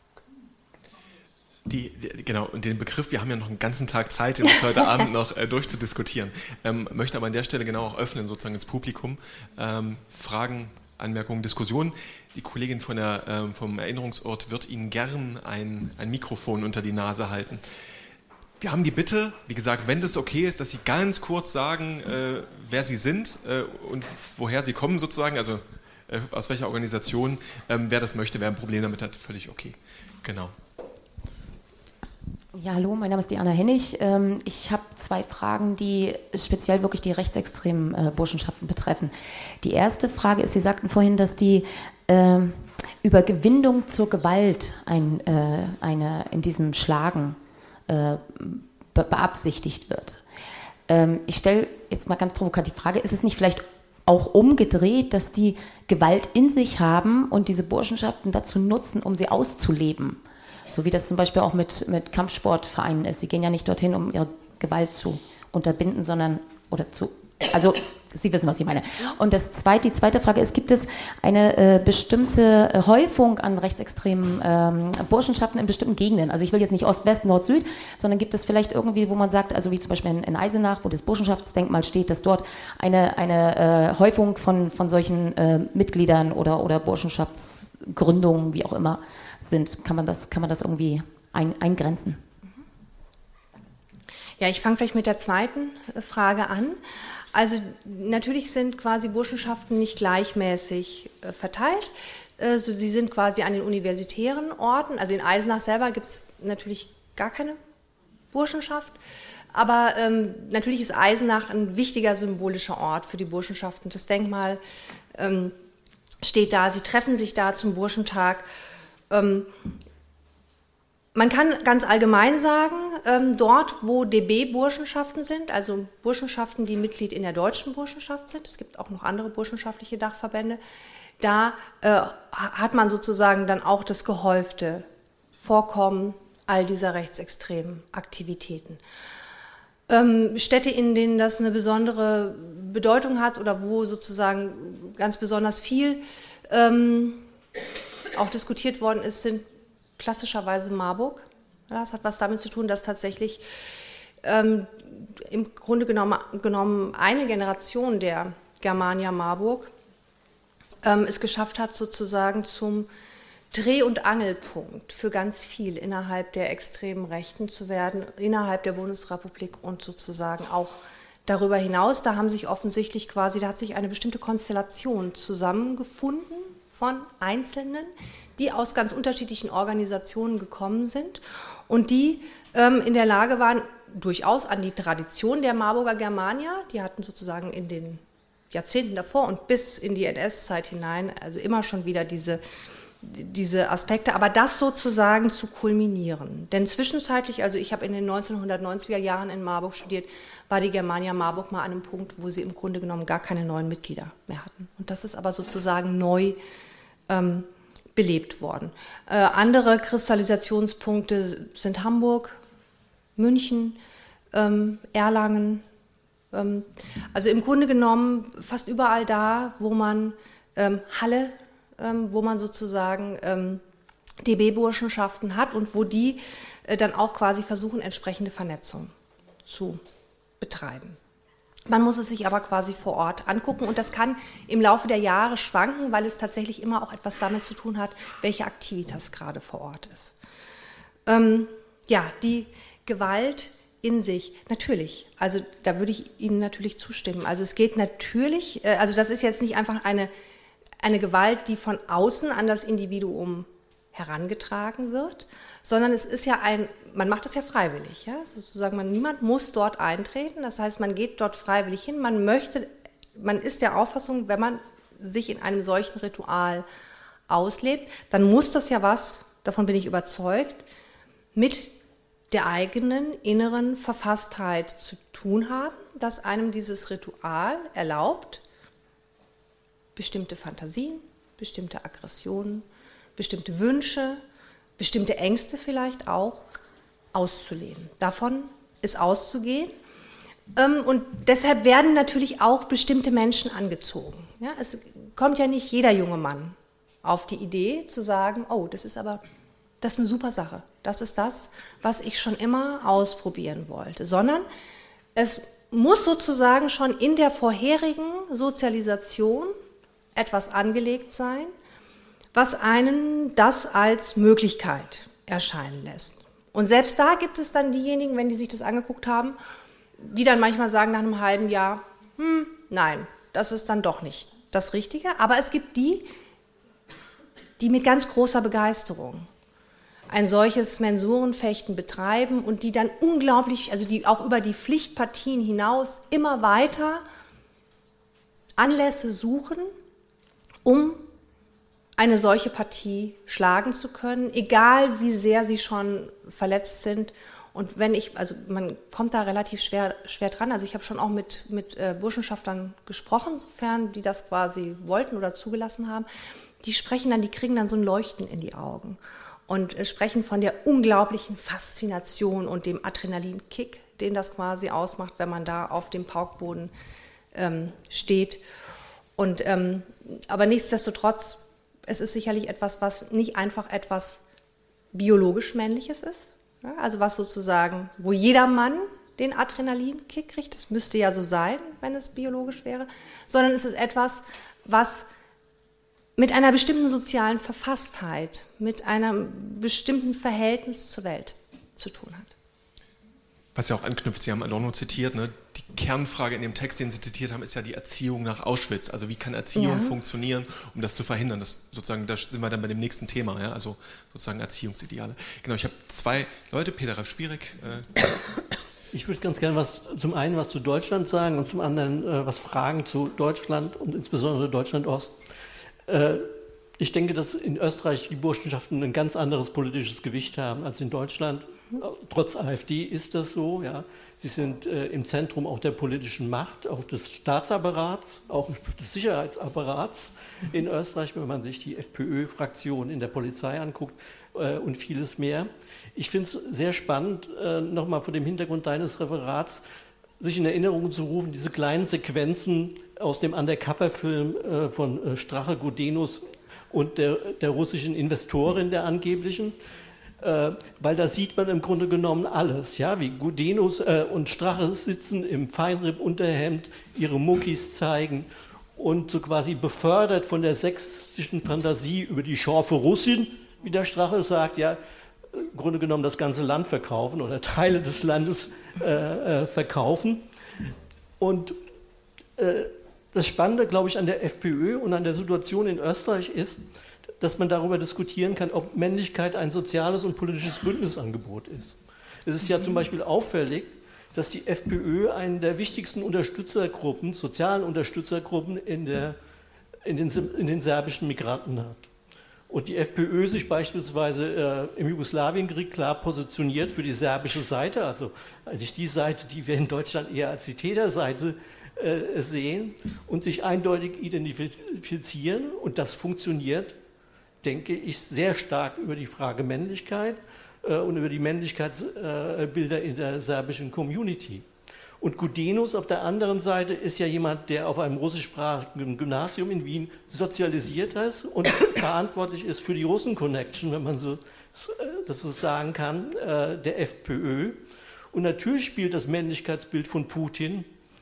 Die, die, genau, und den Begriff, wir haben ja noch einen ganzen Tag Zeit, den bis heute Abend noch äh, durchzudiskutieren. Ähm, möchte aber an der Stelle genau auch öffnen, sozusagen ins Publikum. Ähm, Fragen, Anmerkungen, Diskussionen. Die Kollegin von der, ähm, vom Erinnerungsort wird Ihnen gern ein, ein Mikrofon unter die Nase halten. Wir haben die Bitte, wie gesagt, wenn das okay ist, dass Sie ganz kurz sagen, äh, wer Sie sind äh, und woher Sie kommen sozusagen, also äh, aus welcher Organisation. Ähm, wer das möchte, wer ein Problem damit hat, völlig okay. Genau. Ja, hallo, mein Name ist Diana Hennig. Ich habe zwei Fragen, die speziell wirklich die rechtsextremen Burschenschaften betreffen. Die erste Frage ist, Sie sagten vorhin, dass die äh, Überwindung zur Gewalt ein, äh, eine, in diesem Schlagen äh, be beabsichtigt wird. Ähm, ich stelle jetzt mal ganz provokant die Frage, ist es nicht vielleicht auch umgedreht, dass die Gewalt in sich haben und diese Burschenschaften dazu nutzen, um sie auszuleben? So wie das zum Beispiel auch mit, mit Kampfsportvereinen ist. Sie gehen ja nicht dorthin, um ihre Gewalt zu unterbinden, sondern, oder zu, also Sie wissen, was ich meine. Und das zweite, die zweite Frage ist, gibt es eine äh, bestimmte Häufung an rechtsextremen ähm, Burschenschaften in bestimmten Gegenden? Also ich will jetzt nicht Ost, West, Nord, Süd, sondern gibt es vielleicht irgendwie, wo man sagt, also wie zum Beispiel in, in Eisenach, wo das Burschenschaftsdenkmal steht, dass dort eine, eine äh, Häufung von, von solchen äh, Mitgliedern oder, oder Burschenschaftsgründungen, wie auch immer, sind. Kann man das, kann man das irgendwie ein, eingrenzen? Ja, ich fange vielleicht mit der zweiten Frage an. Also natürlich sind quasi Burschenschaften nicht gleichmäßig äh, verteilt. Äh, so, sie sind quasi an den universitären Orten. Also in Eisenach selber gibt es natürlich gar keine Burschenschaft. Aber ähm, natürlich ist Eisenach ein wichtiger symbolischer Ort für die Burschenschaften. Das Denkmal ähm, steht da, sie treffen sich da zum Burschentag. Ähm, man kann ganz allgemein sagen, ähm, dort, wo D B-Burschenschaften sind, also Burschenschaften, die Mitglied in der deutschen Burschenschaft sind, es gibt auch noch andere burschenschaftliche Dachverbände, da äh, hat man sozusagen dann auch das gehäufte Vorkommen all dieser rechtsextremen Aktivitäten. Ähm, Städte, in denen das eine besondere Bedeutung hat oder wo sozusagen ganz besonders viel ähm, auch diskutiert worden ist, sind klassischerweise Marburg. Ja, das hat was damit zu tun, dass tatsächlich ähm, im Grunde genommen, genommen eine Generation der Germania Marburg ähm, es geschafft hat, sozusagen zum Dreh- und Angelpunkt für ganz viel innerhalb der extremen Rechten zu werden, innerhalb der Bundesrepublik und sozusagen auch darüber hinaus. Da haben sich offensichtlich quasi, da hat sich eine bestimmte Konstellation zusammengefunden von Einzelnen, die aus ganz unterschiedlichen Organisationen gekommen sind und die ähm, in der Lage waren, durchaus an die Tradition der Marburger Germania, die hatten sozusagen in den Jahrzehnten davor und bis in die N S-Zeit hinein, also immer schon wieder diese, diese Aspekte, aber das sozusagen zu kulminieren. Denn zwischenzeitlich, also ich habe in den neunzehnhundertneunziger Jahren in Marburg studiert, war die Germania Marburg mal an einem Punkt, wo sie im Grunde genommen gar keine neuen Mitglieder mehr hatten. Und das ist aber sozusagen neu ähm, belebt worden. Äh, andere Kristallisationspunkte sind Hamburg, München, ähm, Erlangen, ähm, also im Grunde genommen fast überall da, wo man ähm, Halle ähm, wo man sozusagen ähm, D B-Burschenschaften hat und wo die äh, dann auch quasi versuchen, entsprechende Vernetzung zu betreiben. Man muss es sich aber quasi vor Ort angucken und das kann im Laufe der Jahre schwanken, weil es tatsächlich immer auch etwas damit zu tun hat, welche Aktivitas gerade vor Ort ist. Ähm, ja, die Gewalt in sich, natürlich, also da würde ich Ihnen natürlich zustimmen. Also es geht natürlich, äh, also das ist jetzt nicht einfach eine, eine Gewalt, die von außen an das Individuum herangetragen wird, sondern es ist ja ein, man macht das ja freiwillig, ja, sozusagen, man, niemand muss dort eintreten, das heißt, man geht dort freiwillig hin, man möchte, man ist der Auffassung, wenn man sich in einem solchen Ritual auslebt, dann muss das ja was, davon bin ich überzeugt, mit der eigenen inneren Verfasstheit zu tun haben, dass einem dieses Ritual erlaubt, bestimmte Fantasien, bestimmte Aggressionen, bestimmte Wünsche, bestimmte Ängste vielleicht auch auszuleben. Davon ist auszugehen. Und deshalb werden natürlich auch bestimmte Menschen angezogen. Ja, es kommt ja nicht jeder junge Mann auf die Idee zu sagen, oh, das ist aber, das ist eine super Sache. Das ist das, was ich schon immer ausprobieren wollte. Sondern es muss sozusagen schon in der vorherigen Sozialisation etwas angelegt sein, was einen das als Möglichkeit erscheinen lässt. Und selbst da gibt es dann diejenigen, wenn die sich das angeguckt haben, die dann manchmal sagen nach einem halben Jahr, hm, nein, das ist dann doch nicht das Richtige. Aber es gibt die, die mit ganz großer Begeisterung ein solches Mensurenfechten betreiben und die dann unglaublich, also die auch über die Pflichtpartien hinaus immer weiter Anlässe suchen, um eine solche Partie schlagen zu können, egal wie sehr sie schon verletzt sind. Und wenn ich, also man kommt da relativ schwer, schwer dran, also ich habe schon auch mit, mit äh, Burschenschaftern gesprochen, sofern die das quasi wollten oder zugelassen haben, die sprechen dann, die kriegen dann so ein Leuchten in die Augen und äh, sprechen von der unglaublichen Faszination und dem Adrenalinkick, den das quasi ausmacht, wenn man da auf dem Paukboden ähm, steht. Und, ähm, aber nichtsdestotrotz, es ist sicherlich etwas, was nicht einfach etwas biologisch Männliches ist, ja, also was sozusagen, wo jeder Mann den Adrenalinkick kriegt, das müsste ja so sein, wenn es biologisch wäre, sondern es ist etwas, was mit einer bestimmten sozialen Verfasstheit, mit einem bestimmten Verhältnis zur Welt zu tun hat. Was ja auch anknüpft, Sie haben Adorno zitiert, ne? Die Kernfrage in dem Text, den Sie zitiert haben, ist ja die Erziehung nach Auschwitz. Also wie kann Erziehung ja. funktionieren, um das zu verhindern? Das sozusagen, da sind wir dann bei dem nächsten Thema, ja? Also sozusagen Erziehungsideale. Genau, ich habe zwei Leute, Peter Ralf Spierig. Äh ich würde ganz gerne was, zum einen was zu Deutschland sagen und zum anderen äh, was fragen zu Deutschland und insbesondere Deutschland-Ost. Äh, ich denke, dass in Österreich die Burschenschaften ein ganz anderes politisches Gewicht haben als in Deutschland. Trotz AfD ist das so, ja. Sie sind äh, im Zentrum auch der politischen Macht, auch des Staatsapparats, auch des Sicherheitsapparats in Österreich, wenn man sich die FPÖ-Fraktion in der Polizei anguckt äh, und vieles mehr. Ich finde es sehr spannend, äh, nochmal vor dem Hintergrund deines Referats, sich in Erinnerung zu rufen, diese kleinen Sequenzen aus dem Undercover-Film äh, von äh, Strache Gudenus und der, der russischen Investorin, der angeblichen. Äh, weil da sieht man im Grunde genommen alles, ja, wie Gudenus äh, und Strache sitzen im Feinripp-Unterhemd, ihre Muckis zeigen und so quasi befördert von der sexistischen Fantasie über die scharfe Russin, wie der Strache sagt, ja, im Grunde genommen das ganze Land verkaufen oder Teile des Landes äh, äh, verkaufen. Und äh, das Spannende, glaube ich, an der FPÖ und an der Situation in Österreich ist, dass man darüber diskutieren kann, ob Männlichkeit ein soziales und politisches Bündnisangebot ist. Es ist ja zum Beispiel auffällig, dass die FPÖ eine der wichtigsten Unterstützergruppen, sozialen Unterstützergruppen in, der, in, den, in den serbischen Migranten hat. Und die FPÖ sich beispielsweise äh, im Jugoslawienkrieg klar positioniert für die serbische Seite, also eigentlich die Seite, die wir in Deutschland eher als die Täterseite äh, sehen, und sich eindeutig identifizieren, und das funktioniert, denke ich, sehr stark über die Frage Männlichkeit äh, und über die Männlichkeitsbilder äh, in der serbischen Community. Und Gudenus auf der anderen Seite ist ja jemand, der auf einem russischsprachigen Gymnasium in Wien sozialisiert ist und verantwortlich ist für die Russen-Connection, wenn man so, das so sagen kann, der FPÖ. Und natürlich spielt das Männlichkeitsbild von Putin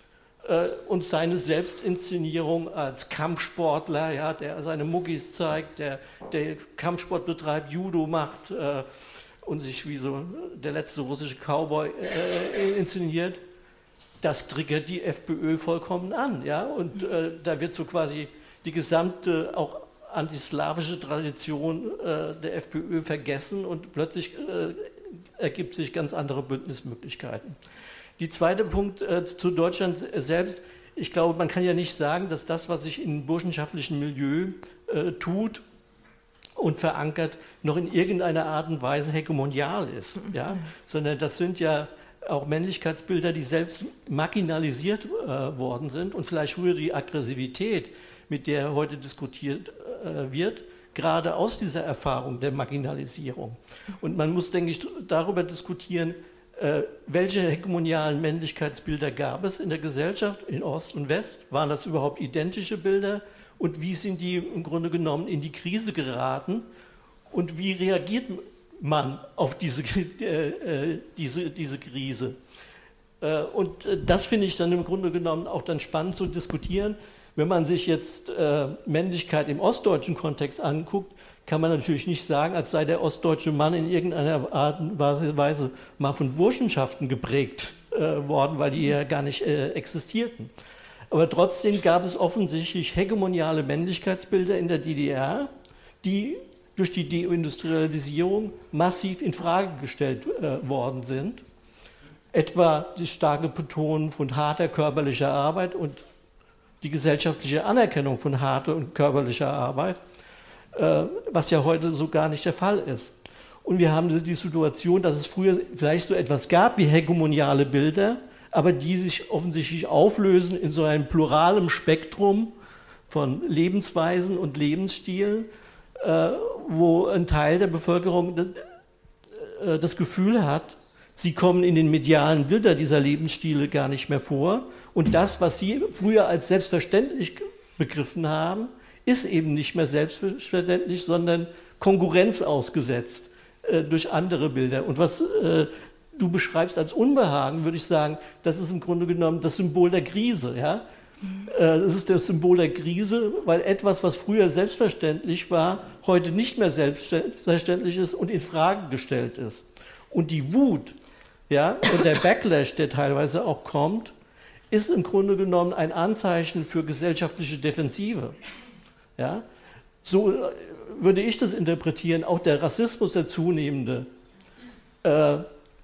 und seine Selbstinszenierung als Kampfsportler, ja, der seine Muckis zeigt, der, der Kampfsport betreibt, Judo macht äh, und sich wie so der letzte russische Cowboy äh, inszeniert, das triggert die FPÖ vollkommen an. Ja? Und äh, da wird so quasi die gesamte auch antislawische Tradition äh, der FPÖ vergessen und plötzlich äh, ergibt sich ganz andere Bündnismöglichkeiten. Die zweite Punkt äh, zu Deutschland selbst. Ich glaube, man kann ja nicht sagen, dass das, was sich im burschenschaftlichen Milieu äh, tut und verankert, noch in irgendeiner Art und Weise hegemonial ist. Ja? Sondern das sind ja auch Männlichkeitsbilder, die selbst marginalisiert äh, worden sind und vielleicht rührt die Aggressivität, mit der heute diskutiert äh, wird, gerade aus dieser Erfahrung der Marginalisierung. Und man muss, denke ich, darüber diskutieren, Äh, welche hegemonialen Männlichkeitsbilder gab es in der Gesellschaft, in Ost und West? Waren das überhaupt identische Bilder? Und wie sind die im Grunde genommen in die Krise geraten? Und wie reagiert man auf diese, äh, äh, diese, diese Krise? Äh, und äh, das finde ich dann im Grunde genommen auch dann spannend zu diskutieren. Wenn man sich jetzt äh, Männlichkeit im ostdeutschen Kontext anguckt, kann man natürlich nicht sagen, als sei der ostdeutsche Mann in irgendeiner Art und Weise mal von Burschenschaften geprägt äh, worden, weil die ja gar nicht äh, existierten. Aber trotzdem gab es offensichtlich hegemoniale Männlichkeitsbilder in der D D R, die durch die Deindustrialisierung massiv in Frage gestellt äh, worden sind. Etwa das starke Betonen von harter körperlicher Arbeit und die gesellschaftliche Anerkennung von harter und körperlicher Arbeit, was ja heute so gar nicht der Fall ist. Und wir haben die Situation, dass es früher vielleicht so etwas gab wie hegemoniale Bilder, aber die sich offensichtlich auflösen in so einem pluralen Spektrum von Lebensweisen und Lebensstilen, wo ein Teil der Bevölkerung das Gefühl hat, sie kommen in den medialen Bildern dieser Lebensstile gar nicht mehr vor. Und das, was sie früher als selbstverständlich begriffen haben, ist eben nicht mehr selbstverständlich, sondern Konkurrenz ausgesetzt äh, durch andere Bilder. Und was äh, du beschreibst als Unbehagen, würde ich sagen, das ist im Grunde genommen das Symbol der Krise. Ja? Mhm. Äh, das ist das Symbol der Krise, weil etwas, was früher selbstverständlich war, heute nicht mehr selbstverständlich ist und in Frage gestellt ist. Und die Wut, ja, und der Backlash, der teilweise auch kommt, ist im Grunde genommen ein Anzeichen für gesellschaftliche Defensive. Ja, so würde ich das interpretieren. Auch der Rassismus, der zunehmende, äh,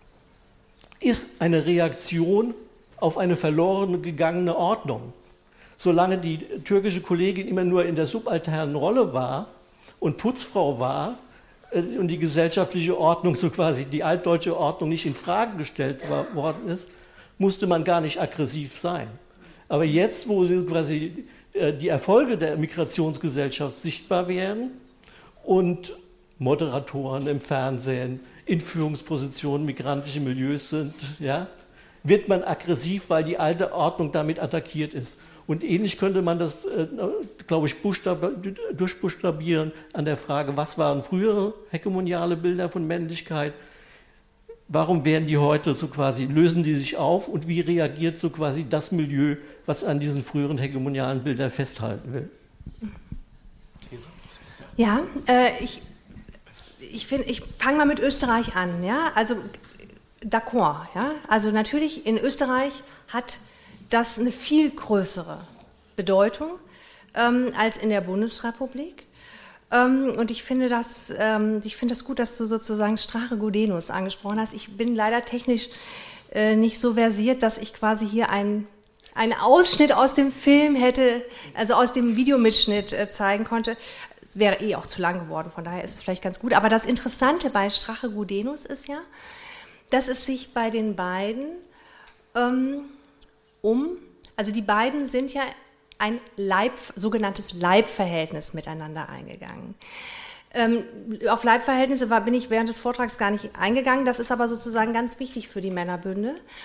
ist eine Reaktion auf eine verlorene gegangene Ordnung. Solange die türkische Kollegin immer nur in der subalternen Rolle war und Putzfrau war äh, und die gesellschaftliche Ordnung, so quasi die altdeutsche Ordnung, nicht in Frage gestellt war, worden ist, musste man gar nicht aggressiv sein. Aber jetzt, wo quasi die Erfolge der Migrationsgesellschaft sichtbar werden und Moderatoren im Fernsehen in Führungspositionen migrantische Milieus sind, ja, wird man aggressiv, weil die alte Ordnung damit attackiert ist. Und ähnlich könnte man das, äh, glaube ich, durchbuchstabieren an der Frage, was waren frühere hegemoniale Bilder von Männlichkeit, warum werden die heute so quasi, lösen die sich auf und wie reagiert so quasi das Milieu, was an diesen früheren hegemonialen Bildern festhalten will? Ja, äh, ich, ich, find, ich fange mal mit Österreich an. Ja? Also d'accord. Ja? Also natürlich in Österreich hat das eine viel größere Bedeutung ähm, als in der Bundesrepublik. Und ich finde das, ich finde das gut, dass du sozusagen Strache Gudenus angesprochen hast. Ich bin leider technisch nicht so versiert, dass ich quasi hier einen, einen Ausschnitt aus dem Film hätte, also aus dem Videomitschnitt zeigen konnte. Wäre eh auch zu lang geworden, von daher ist es vielleicht ganz gut. Aber das Interessante bei Strache Gudenus ist ja, dass es sich bei den beiden ähm, um, also die beiden sind ja ein Leib, sogenanntes Leibverhältnis miteinander eingegangen. Ähm, auf Leibverhältnisse war, bin ich während des Vortrags gar nicht eingegangen, das ist aber sozusagen ganz wichtig für die Männerbünde,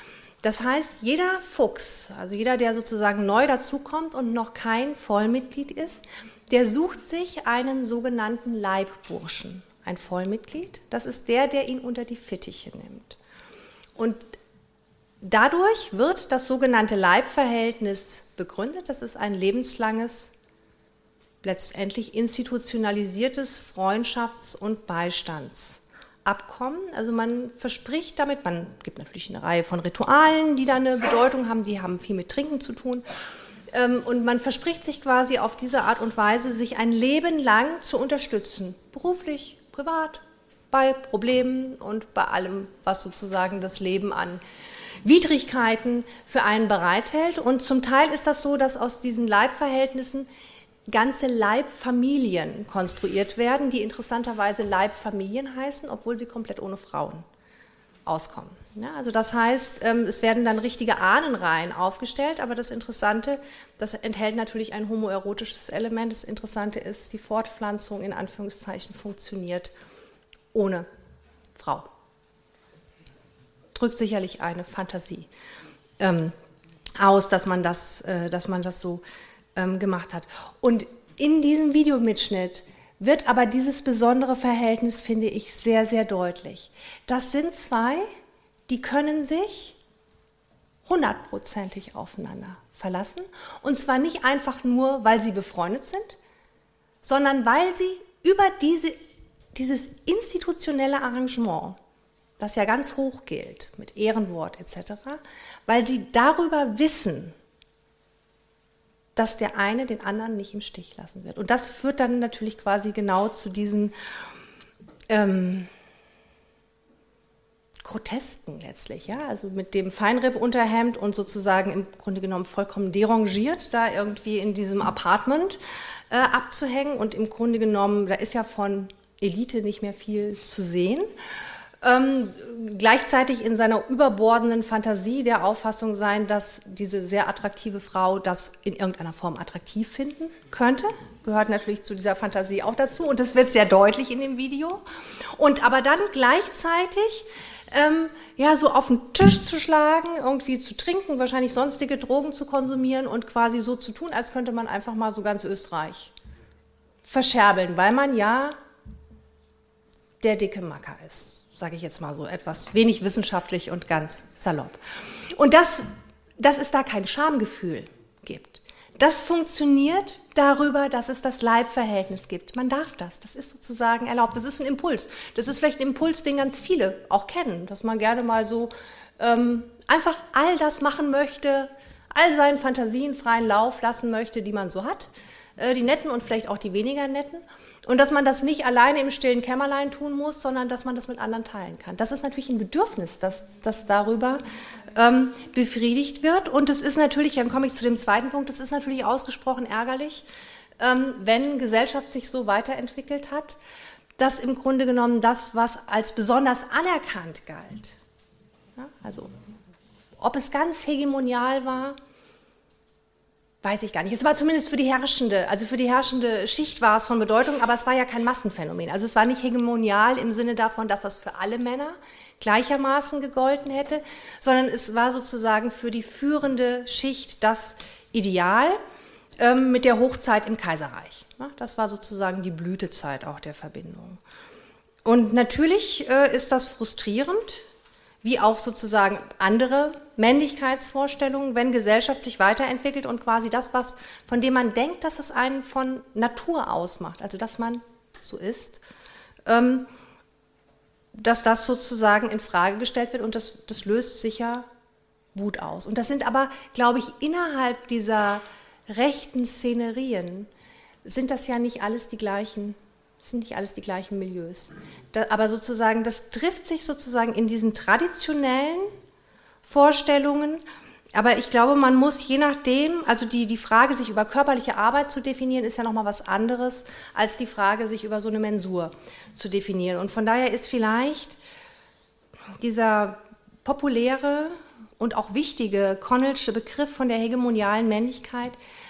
Das heißt, jeder Fuchs, also jeder, der sozusagen neu dazukommt und noch kein Vollmitglied ist, der sucht sich einen sogenannten Leibburschen. Ein Vollmitglied, das ist der, der ihn unter die Fittiche nimmt. Und dadurch wird das sogenannte Leibverhältnis begründet. Das ist ein lebenslanges, letztendlich institutionalisiertes Freundschafts- und Beistandsabkommen. Also man verspricht damit, man gibt natürlich eine Reihe von Ritualen, die da eine Bedeutung haben, die haben viel mit Trinken zu tun. Und man verspricht sich quasi auf diese Art und Weise, sich ein Leben lang zu unterstützen, beruflich, privat, bei Problemen und bei allem, was sozusagen das Leben an Widrigkeiten für einen bereithält. Und zum Teil ist das so, dass aus diesen Leibverhältnissen ganze Leibfamilien konstruiert werden, die interessanterweise Leibfamilien heißen, obwohl sie komplett ohne Frauen auskommen. Ja, also das heißt, es werden dann richtige Ahnenreihen aufgestellt, aber das Interessante, das enthält natürlich ein homoerotisches Element. Das Interessante ist, die Fortpflanzung in Anführungszeichen funktioniert ohne Frau. Drückt sicherlich eine Fantasie ähm, aus, dass man das, äh, dass man das so ähm, gemacht hat. Und in diesem Videomitschnitt wird aber dieses besondere Verhältnis, finde ich, sehr, sehr deutlich. Das sind zwei, die können sich hundertprozentig aufeinander verlassen. Und zwar nicht einfach nur, weil sie befreundet sind, sondern weil sie über diese, dieses institutionelle Arrangement, das ja ganz hoch gilt, mit Ehrenwort et cetera, weil sie darüber wissen, dass der eine den anderen nicht im Stich lassen wird. Und das führt dann natürlich quasi genau zu diesen ähm, Grotesken letztlich, ja, also mit dem Feinripp-Unterhemd und sozusagen im Grunde genommen vollkommen derangiert, da irgendwie in diesem Apartment äh, abzuhängen und im Grunde genommen, da ist ja von Elite nicht mehr viel zu sehen. Ähm, gleichzeitig in seiner überbordenden Fantasie der Auffassung sein, dass diese sehr attraktive Frau das in irgendeiner Form attraktiv finden könnte, gehört natürlich zu dieser Fantasie auch dazu und das wird sehr deutlich in dem Video. Und aber dann gleichzeitig ähm, ja, so auf den Tisch zu schlagen, irgendwie zu trinken, wahrscheinlich sonstige Drogen zu konsumieren und quasi so zu tun, als könnte man einfach mal so ganz Österreich verscherbeln, weil man ja der dicke Macker ist. Sage ich jetzt mal so etwas wenig wissenschaftlich und ganz salopp. Und das, dass es da kein Schamgefühl gibt, das funktioniert darüber, dass es das Leibverhältnis gibt. Man darf das, das ist sozusagen erlaubt, das ist ein Impuls. Das ist vielleicht ein Impuls, den ganz viele auch kennen, dass man gerne mal so ähm, einfach all das machen möchte, all seinen Fantasien freien Lauf lassen möchte, die man so hat, äh, die netten und vielleicht auch die weniger netten. Und dass man das nicht alleine im stillen Kämmerlein tun muss, sondern dass man das mit anderen teilen kann. Das ist natürlich ein Bedürfnis, dass das darüber ähm, befriedigt wird. Und es ist natürlich, dann komme ich zu dem zweiten Punkt, es ist natürlich ausgesprochen ärgerlich, ähm, wenn Gesellschaft sich so weiterentwickelt hat, dass im Grunde genommen das, was als besonders anerkannt galt, ja, also ob es ganz hegemonial war, weiß ich gar nicht. Es war zumindest für die herrschende, also für die herrschende Schicht war es von Bedeutung, aber es war ja kein Massenphänomen. Also es war nicht hegemonial im Sinne davon, dass das für alle Männer gleichermaßen gegolten hätte, sondern es war sozusagen für die führende Schicht das Ideal ähm, mit der Hochzeit im Kaiserreich. Das war sozusagen die Blütezeit auch der Verbindung. Und natürlich äh, ist das frustrierend, wie auch sozusagen andere Männlichkeitsvorstellungen, wenn Gesellschaft sich weiterentwickelt und quasi das, was, von dem man denkt, dass es einen von Natur ausmacht, also dass man so ist, ähm, dass das sozusagen in Frage gestellt wird und das, das löst sicher Wut aus. Und das sind aber, glaube ich, innerhalb dieser rechten Szenerien sind das ja nicht alles die gleichen Das sind nicht alles die gleichen Milieus. Da, aber sozusagen, das trifft sich sozusagen in diesen traditionellen Vorstellungen. Aber ich glaube, man muss je nachdem, also die, die Frage, sich über körperliche Arbeit zu definieren, ist ja nochmal was anderes, als die Frage, sich über so eine Mensur zu definieren. Und von daher ist vielleicht dieser populäre und auch wichtige Connellsche Begriff von der hegemonialen Männlichkeit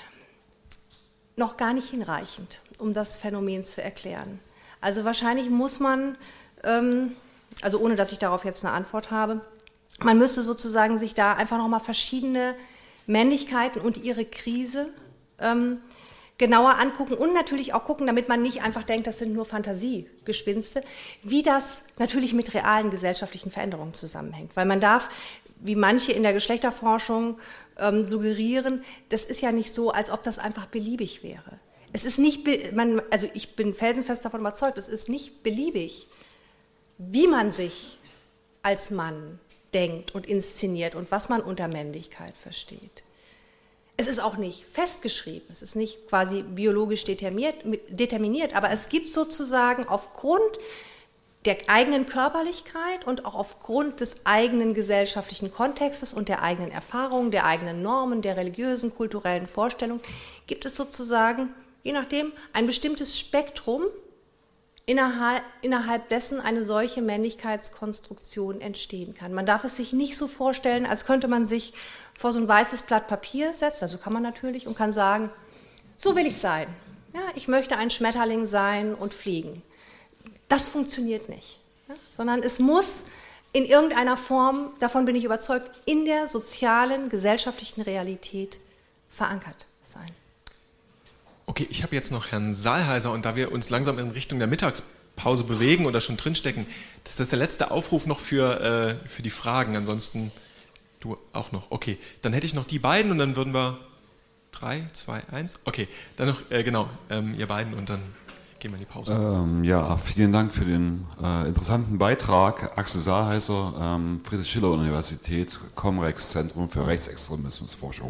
noch gar nicht hinreichend, um das Phänomen zu erklären. Also wahrscheinlich muss man, ähm, also ohne dass ich darauf jetzt eine Antwort habe, man müsste sozusagen sich da einfach nochmal verschiedene Männlichkeiten und ihre Krise ähm, genauer angucken und natürlich auch gucken, damit man nicht einfach denkt, das sind nur Fantasiegespinste, wie das natürlich mit realen gesellschaftlichen Veränderungen zusammenhängt. Weil man darf, wie manche in der Geschlechterforschung ähm, suggerieren, das ist ja nicht so, als ob das einfach beliebig wäre. Es ist nicht, man, also ich bin felsenfest davon überzeugt, es ist nicht beliebig, wie man sich als Mann denkt und inszeniert und was man unter Männlichkeit versteht. Es ist auch nicht festgeschrieben, es ist nicht quasi biologisch determiniert, determiniert, aber es gibt sozusagen aufgrund der eigenen Körperlichkeit und auch aufgrund des eigenen gesellschaftlichen Kontextes und der eigenen Erfahrungen, der eigenen Normen, der religiösen, kulturellen Vorstellungen, gibt es sozusagen, je nachdem, ein bestimmtes Spektrum, innerhalb, innerhalb dessen eine solche Männlichkeitskonstruktion entstehen kann. Man darf es sich nicht so vorstellen, als könnte man sich vor so ein weißes Blatt Papier setzen, also kann man natürlich, und kann sagen, so will ich sein. Ja, ich möchte ein Schmetterling sein und fliegen. Das funktioniert nicht, ja, sondern es muss in irgendeiner Form, davon bin ich überzeugt, in der sozialen, gesellschaftlichen Realität verankert sein. Okay, ich habe jetzt noch Herrn Saalheiser und da wir uns langsam in Richtung der Mittagspause bewegen oder schon drinstecken, das ist der letzte Aufruf noch für, äh, für die Fragen, ansonsten du auch noch. Okay, dann hätte ich noch die beiden und dann würden wir drei, zwei, eins, okay, dann noch, äh, genau, ähm, ihr beiden und dann gehen wir in die Pause. Ähm, ja, vielen Dank für den äh, interessanten Beitrag. Axel Saalheiser, ähm, Friedrich-Schiller-Universität, Comrex, Zentrum für Rechtsextremismusforschung.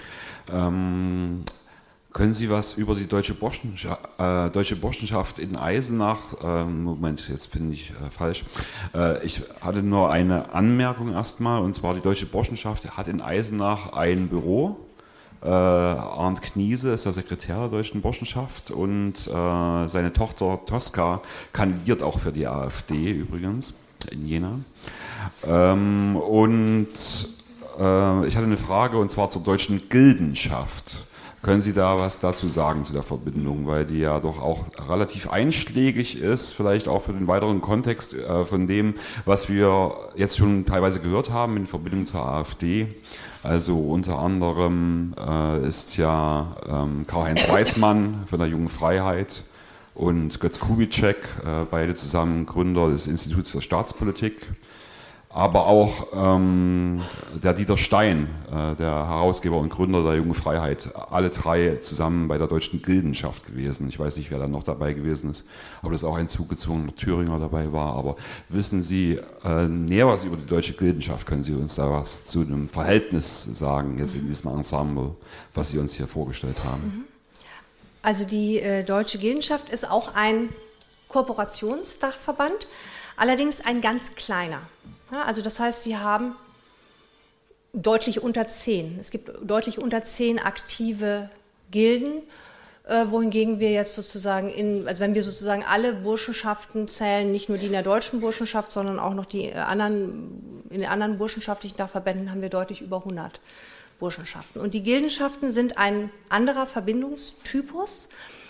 Ähm, Können Sie was über die Deutsche Burschenschaft, äh, Deutsche Burschenschaft in Eisenach, äh, Moment, jetzt bin ich äh, falsch, äh, ich hatte nur eine Anmerkung erstmal, und zwar die Deutsche Burschenschaft hat in Eisenach ein Büro, äh, Arndt Kniese ist der Sekretär der Deutschen Burschenschaft und äh, seine Tochter Tosca kandidiert auch für die AfD übrigens in Jena. Ähm, und äh, ich hatte eine Frage, und zwar zur Deutschen Gildenschaft. Können Sie da was dazu sagen zu der Verbindung, weil die ja doch auch relativ einschlägig ist, vielleicht auch für den weiteren Kontext äh, von dem, was wir jetzt schon teilweise gehört haben in Verbindung zur AfD. Also unter anderem äh, ist ja ähm, Karl-Heinz Weismann von der Jungen Freiheit und Götz Kubitschek, äh, beide zusammen Gründer des Instituts für Staatspolitik. Aber auch ähm, der Dieter Stein, äh, der Herausgeber und Gründer der Jungen Freiheit, alle drei zusammen bei der Deutschen Gildenschaft gewesen. Ich weiß nicht, wer da noch dabei gewesen ist, ob das auch ein zugezogener Thüringer dabei war. Aber wissen Sie äh, näher was über die Deutsche Gildenschaft? Können Sie uns da was zu einem Verhältnis sagen, jetzt in diesem Ensemble, was Sie uns hier vorgestellt haben? Also die äh, Deutsche Gildenschaft ist auch ein Kooperationsdachverband, allerdings ein ganz kleiner. Ja, also das heißt, die haben deutlich unter zehn. Es gibt deutlich unter zehn aktive Gilden, äh, wohingegen wir jetzt sozusagen, in, also wenn wir sozusagen alle Burschenschaften zählen, nicht nur die in der Deutschen Burschenschaft, sondern auch noch die anderen, in den anderen burschenschaftlichen Dachverbänden haben wir deutlich über hundert Burschenschaften. Und die Gildenschaften sind ein anderer Verbindungstypus.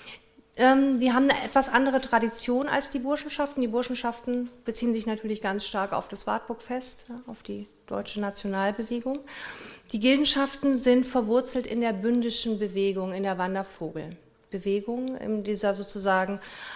Ähm, die haben eine etwas andere Tradition als die Burschenschaften. Die Burschenschaften beziehen sich natürlich ganz stark auf das Wartburgfest, auf die deutsche Nationalbewegung. Die Gildenschaften sind verwurzelt in der bündischen Bewegung, in der Wandervogelbewegung, in dieser sozusagen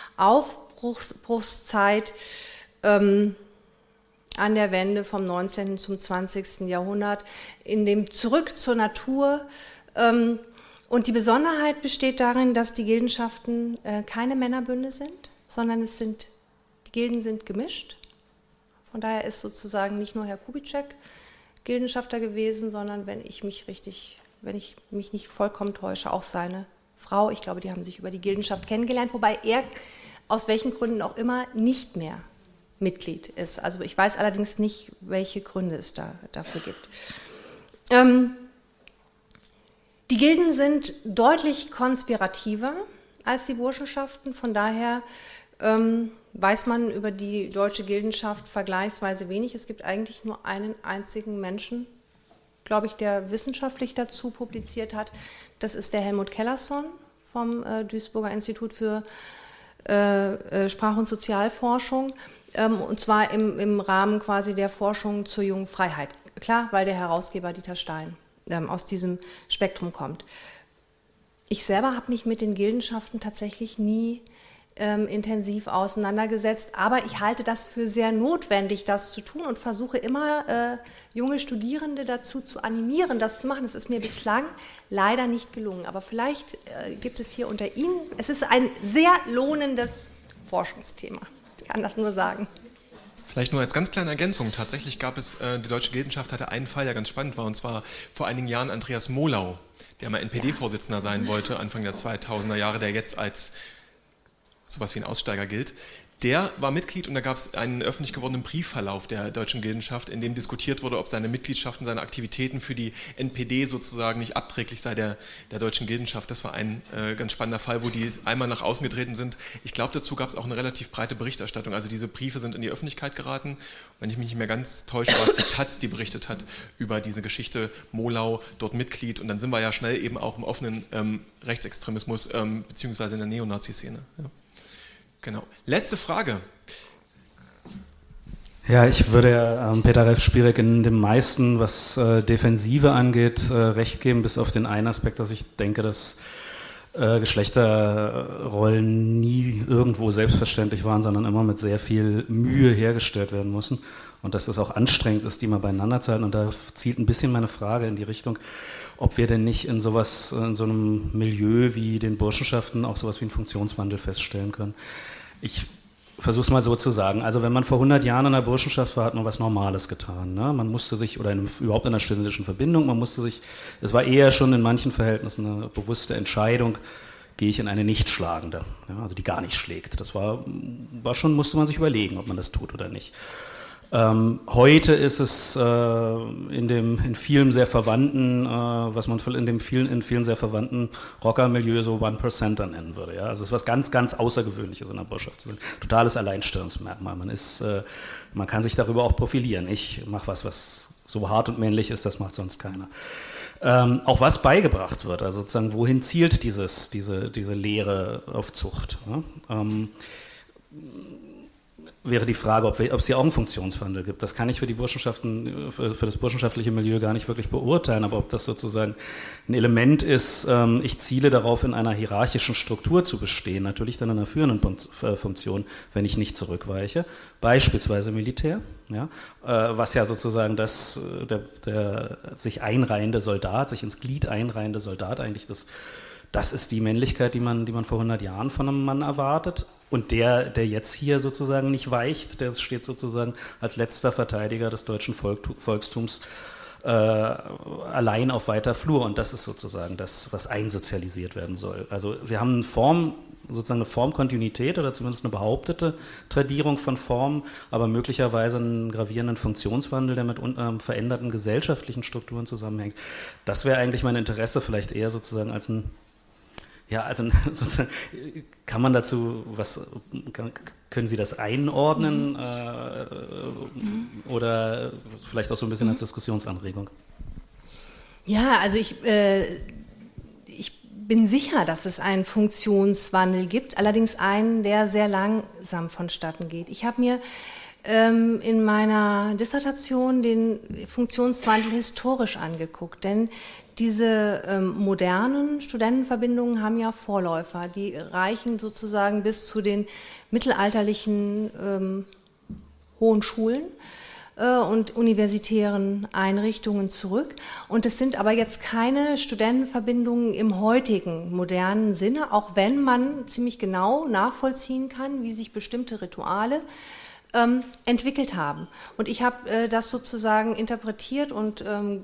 Aufbruchszeit ähm, an der Wende vom neunzehnten zum zwanzigsten Jahrhundert, in dem Zurück zur Natur. Ähm, Und die Besonderheit besteht darin, dass die Gildenschaften äh, keine Männerbünde sind, sondern es sind, die Gilden sind gemischt. Von daher ist sozusagen nicht nur Herr Kubitschek Gildenschafter gewesen, sondern wenn ich mich richtig, wenn ich mich nicht vollkommen täusche, auch seine Frau. Ich glaube, die haben sich über die Gildenschaft kennengelernt, wobei er aus welchen Gründen auch immer nicht mehr Mitglied ist. Also ich weiß allerdings nicht, welche Gründe es da, dafür gibt. Ähm, Die Gilden sind deutlich konspirativer als die Burschenschaften, von daher ähm, weiß man über die Deutsche Gildenschaft vergleichsweise wenig. Es gibt eigentlich nur einen einzigen Menschen, glaube ich, der wissenschaftlich dazu publiziert hat. Das ist der Helmut Kellerson vom äh, Duisburger Institut für äh, äh, Sprach- und Sozialforschung. ähm, und zwar im, im Rahmen quasi der Forschung zur jungen Freiheit. Klar, weil der Herausgeber Dieter Stein ähm, aus diesem Spektrum kommt. Ich selber habe mich mit den Gildenschaften tatsächlich nie ähm, intensiv auseinandergesetzt, aber ich halte das für sehr notwendig, das zu tun und versuche immer, äh, junge Studierende dazu zu animieren, das zu machen. Das ist mir bislang leider nicht gelungen, aber vielleicht äh, gibt es hier unter Ihnen, es ist ein sehr lohnendes Forschungsthema, ich kann das nur sagen. Vielleicht nur als ganz kleine Ergänzung, tatsächlich gab es, äh, die Deutsche Gildenschaft hatte einen Fall, der ganz spannend war, und zwar vor einigen Jahren Andreas Mohlau, der mal N P D-Vorsitzender sein wollte, Anfang der zweitausender Jahre, der jetzt als sowas wie ein Aussteiger gilt. Der war Mitglied und da gab es einen öffentlich gewordenen Briefverlauf der Deutschen Gildenschaft, in dem diskutiert wurde, ob seine Mitgliedschaften, seine Aktivitäten für die N P D sozusagen nicht abträglich sei der, der Deutschen Gildenschaft. Das war ein äh, ganz spannender Fall, wo die einmal nach außen getreten sind. Ich glaube, dazu gab es auch eine relativ breite Berichterstattung. Also diese Briefe sind in die Öffentlichkeit geraten. Wenn ich mich nicht mehr ganz täusche, war es die Taz, die berichtet hat über diese Geschichte. Mohlau, dort Mitglied. Und dann sind wir ja schnell eben auch im offenen ähm, Rechtsextremismus ähm, beziehungsweise in der Neonazi-Szene. Ja. Genau. Letzte Frage. Ja, ich würde ja ähm, Peter Reif-Spierig in dem meisten, was äh, Defensive angeht, äh, recht geben, bis auf den einen Aspekt, dass ich denke, dass äh, Geschlechterrollen nie irgendwo selbstverständlich waren, sondern immer mit sehr viel Mühe hergestellt werden müssen und dass es auch anstrengend ist, die mal beieinander zu halten. Und da zielt ein bisschen meine Frage in die Richtung, ob wir denn nicht in sowas, in so einem Milieu wie den Burschenschaften auch sowas wie einen Funktionswandel feststellen können. Ich versuche es mal so zu sagen. Also wenn man vor hundert Jahren in der Burschenschaft war, hat man was Normales getan. Ne? Man musste sich, oder in, überhaupt in einer studentischen Verbindung, man musste sich, es war eher schon in manchen Verhältnissen eine bewusste Entscheidung, gehe ich in eine nicht schlagende, ja, also die gar nicht schlägt. Das war, war schon, musste man sich überlegen, ob man das tut oder nicht. Ähm, heute ist es äh, in dem in vielen sehr verwandten, äh, was man in dem vielen in vielen sehr verwandten Rockermilieu so One-Percenter nennen würde. Ja? Also es ist was ganz, ganz Außergewöhnliches in der Burschenschaft zu sein. Totales Alleinstellungsmerkmal. Man ist, äh, man kann sich darüber auch profilieren. Ich mache was, was so hart und männlich ist, das macht sonst keiner. Ähm, auch was beigebracht wird, also sozusagen, wohin zielt dieses, diese, diese Lehre auf Zucht? Ja? Ähm, wäre die Frage, ob, wir, ob es hier auch einen Funktionswandel gibt. Das kann ich für die Burschenschaften, für, für das burschenschaftliche Milieu gar nicht wirklich beurteilen, aber ob das sozusagen ein Element ist, ähm, ich ziele darauf, in einer hierarchischen Struktur zu bestehen, natürlich dann in einer führenden Funktion, wenn ich nicht zurückweiche, beispielsweise Militär, ja, äh, was ja sozusagen das, der, der sich einreihende Soldat, sich ins Glied einreihende Soldat eigentlich das Das ist die Männlichkeit, die man, die man vor hundert Jahren von einem Mann erwartet. Und der, der jetzt hier sozusagen nicht weicht, der steht sozusagen als letzter Verteidiger des deutschen Volkstums äh, allein auf weiter Flur. Und das ist sozusagen das, was einsozialisiert werden soll. Also wir haben eine Form, sozusagen eine Formkontinuität oder zumindest eine behauptete Tradierung von Formen, aber möglicherweise einen gravierenden Funktionswandel, der mit ähm, veränderten gesellschaftlichen Strukturen zusammenhängt. Das wäre eigentlich mein Interesse, vielleicht eher sozusagen als ein Ja, also sozusagen, kann man dazu was, kann, können Sie das einordnen mhm. äh, oder vielleicht auch so ein bisschen als Diskussionsanregung? Ja, also ich, äh, ich bin sicher, dass es einen Funktionswandel gibt, allerdings einen, der sehr langsam vonstatten geht. Ich habe mir ähm, in meiner Dissertation den Funktionswandel historisch angeguckt, denn diese ähm, modernen Studentenverbindungen haben ja Vorläufer, die reichen sozusagen bis zu den mittelalterlichen ähm, hohen Schulen äh, und universitären Einrichtungen zurück. Und es sind aber jetzt keine Studentenverbindungen im heutigen modernen Sinne, auch wenn man ziemlich genau nachvollziehen kann, wie sich bestimmte Rituale ähm, entwickelt haben. Und ich habe äh, das sozusagen interpretiert und ähm,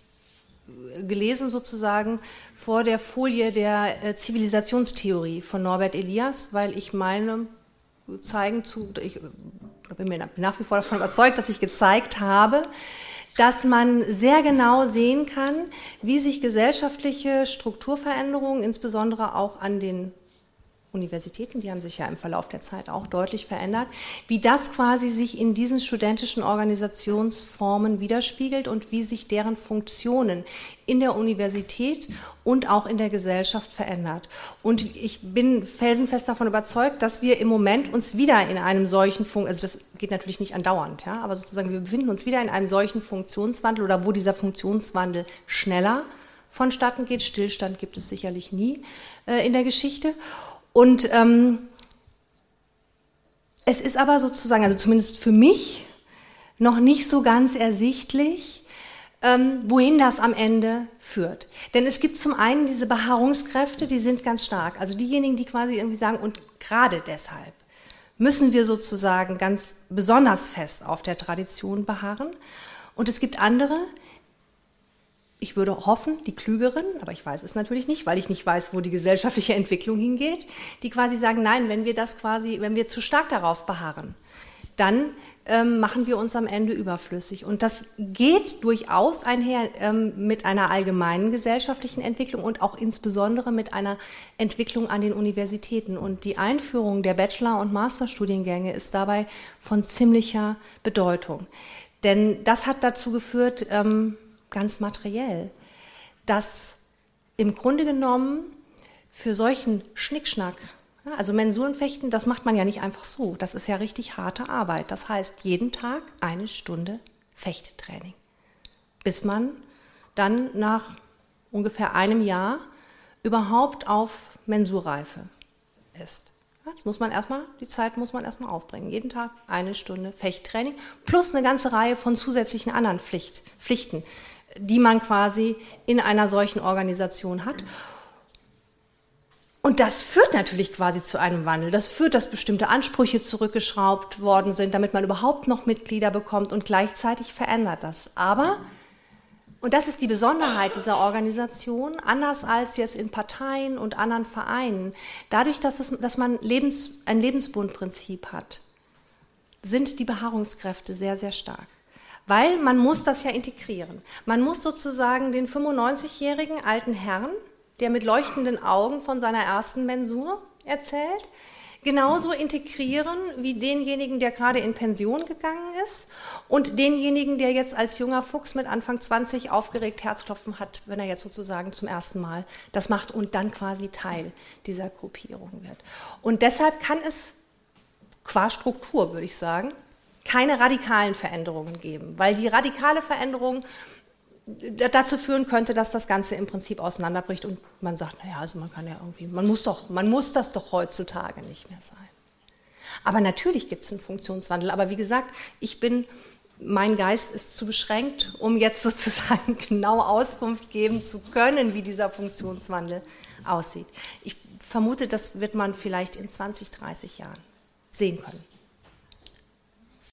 gelesen sozusagen vor der Folie der äh, Zivilisationstheorie von Norbert Elias, weil ich meine, zeigen zu, ich bin mir nach wie vor davon überzeugt, dass ich gezeigt habe, dass man sehr genau sehen kann, wie sich gesellschaftliche Strukturveränderungen, insbesondere auch an den Universitäten, die haben sich ja im Verlauf der Zeit auch deutlich verändert, wie das quasi sich in diesen studentischen Organisationsformen widerspiegelt und wie sich deren Funktionen in der Universität und auch in der Gesellschaft verändert. Und ich bin felsenfest davon überzeugt, dass wir im Moment uns wieder in einem solchen Funk, also das geht natürlich nicht andauernd, ja, aber sozusagen wir befinden uns wieder in einem solchen Funktionswandel oder wo dieser Funktionswandel schneller vonstatten geht. Stillstand gibt es sicherlich nie äh, in der Geschichte. Und ähm, es ist aber sozusagen, also zumindest für mich, noch nicht so ganz ersichtlich, ähm, wohin das am Ende führt. Denn es gibt zum einen diese Beharrungskräfte, die sind ganz stark. Also diejenigen, die quasi irgendwie sagen, und gerade deshalb müssen wir sozusagen ganz besonders fest auf der Tradition beharren. Und es gibt andere, ich würde hoffen, die Klügeren, aber ich weiß es natürlich nicht, weil ich nicht weiß, wo die gesellschaftliche Entwicklung hingeht, die quasi sagen, nein, wenn wir das quasi, wenn wir zu stark darauf beharren, dann ähm, machen wir uns am Ende überflüssig. Und das geht durchaus einher ähm, mit einer allgemeinen gesellschaftlichen Entwicklung und auch insbesondere mit einer Entwicklung an den Universitäten. Und die Einführung der Bachelor- und Masterstudiengänge ist dabei von ziemlicher Bedeutung. Denn das hat dazu geführt, ähm, ganz materiell, dass im Grunde genommen für solchen Schnickschnack, also Mensurenfechten, das macht man ja nicht einfach so, das ist ja richtig harte Arbeit. Das heißt, jeden Tag eine Stunde Fechttraining, bis man dann nach ungefähr einem Jahr überhaupt auf Mensurreife ist. Das muss man erstmal, die Zeit muss man erstmal aufbringen. Jeden Tag eine Stunde Fechttraining plus eine ganze Reihe von zusätzlichen anderen Pflicht, Pflichten, die man quasi in einer solchen Organisation hat. Und das führt natürlich quasi zu einem Wandel. Das führt, dass bestimmte Ansprüche zurückgeschraubt worden sind, damit man überhaupt noch Mitglieder bekommt, und gleichzeitig verändert das. Aber, und das ist die Besonderheit dieser Organisation, anders als jetzt in Parteien und anderen Vereinen, dadurch, dass, es, dass man Lebens, ein Lebensbundprinzip hat, sind die Beharrungskräfte sehr, sehr stark. Weil man muss das ja integrieren. Man muss sozusagen den fünfundneunzigjährigen alten Herrn, der mit leuchtenden Augen von seiner ersten Mensur erzählt, genauso integrieren wie denjenigen, der gerade in Pension gegangen ist, und denjenigen, der jetzt als junger Fuchs mit Anfang zwanzig aufgeregt Herzklopfen hat, wenn er jetzt sozusagen zum ersten Mal das macht und dann quasi Teil dieser Gruppierung wird. Und deshalb kann es qua Struktur, würde ich sagen, keine radikalen Veränderungen geben, weil die radikale Veränderung dazu führen könnte, dass das Ganze im Prinzip auseinanderbricht und man sagt, naja, also man kann ja irgendwie, man muss doch, man muss das doch heutzutage nicht mehr sein. Aber natürlich gibt es einen Funktionswandel, aber wie gesagt, ich bin, mein Geist ist zu beschränkt, um jetzt sozusagen genau Auskunft geben zu können, wie dieser Funktionswandel aussieht. Ich vermute, das wird man vielleicht in zwanzig, dreißig Jahren sehen können.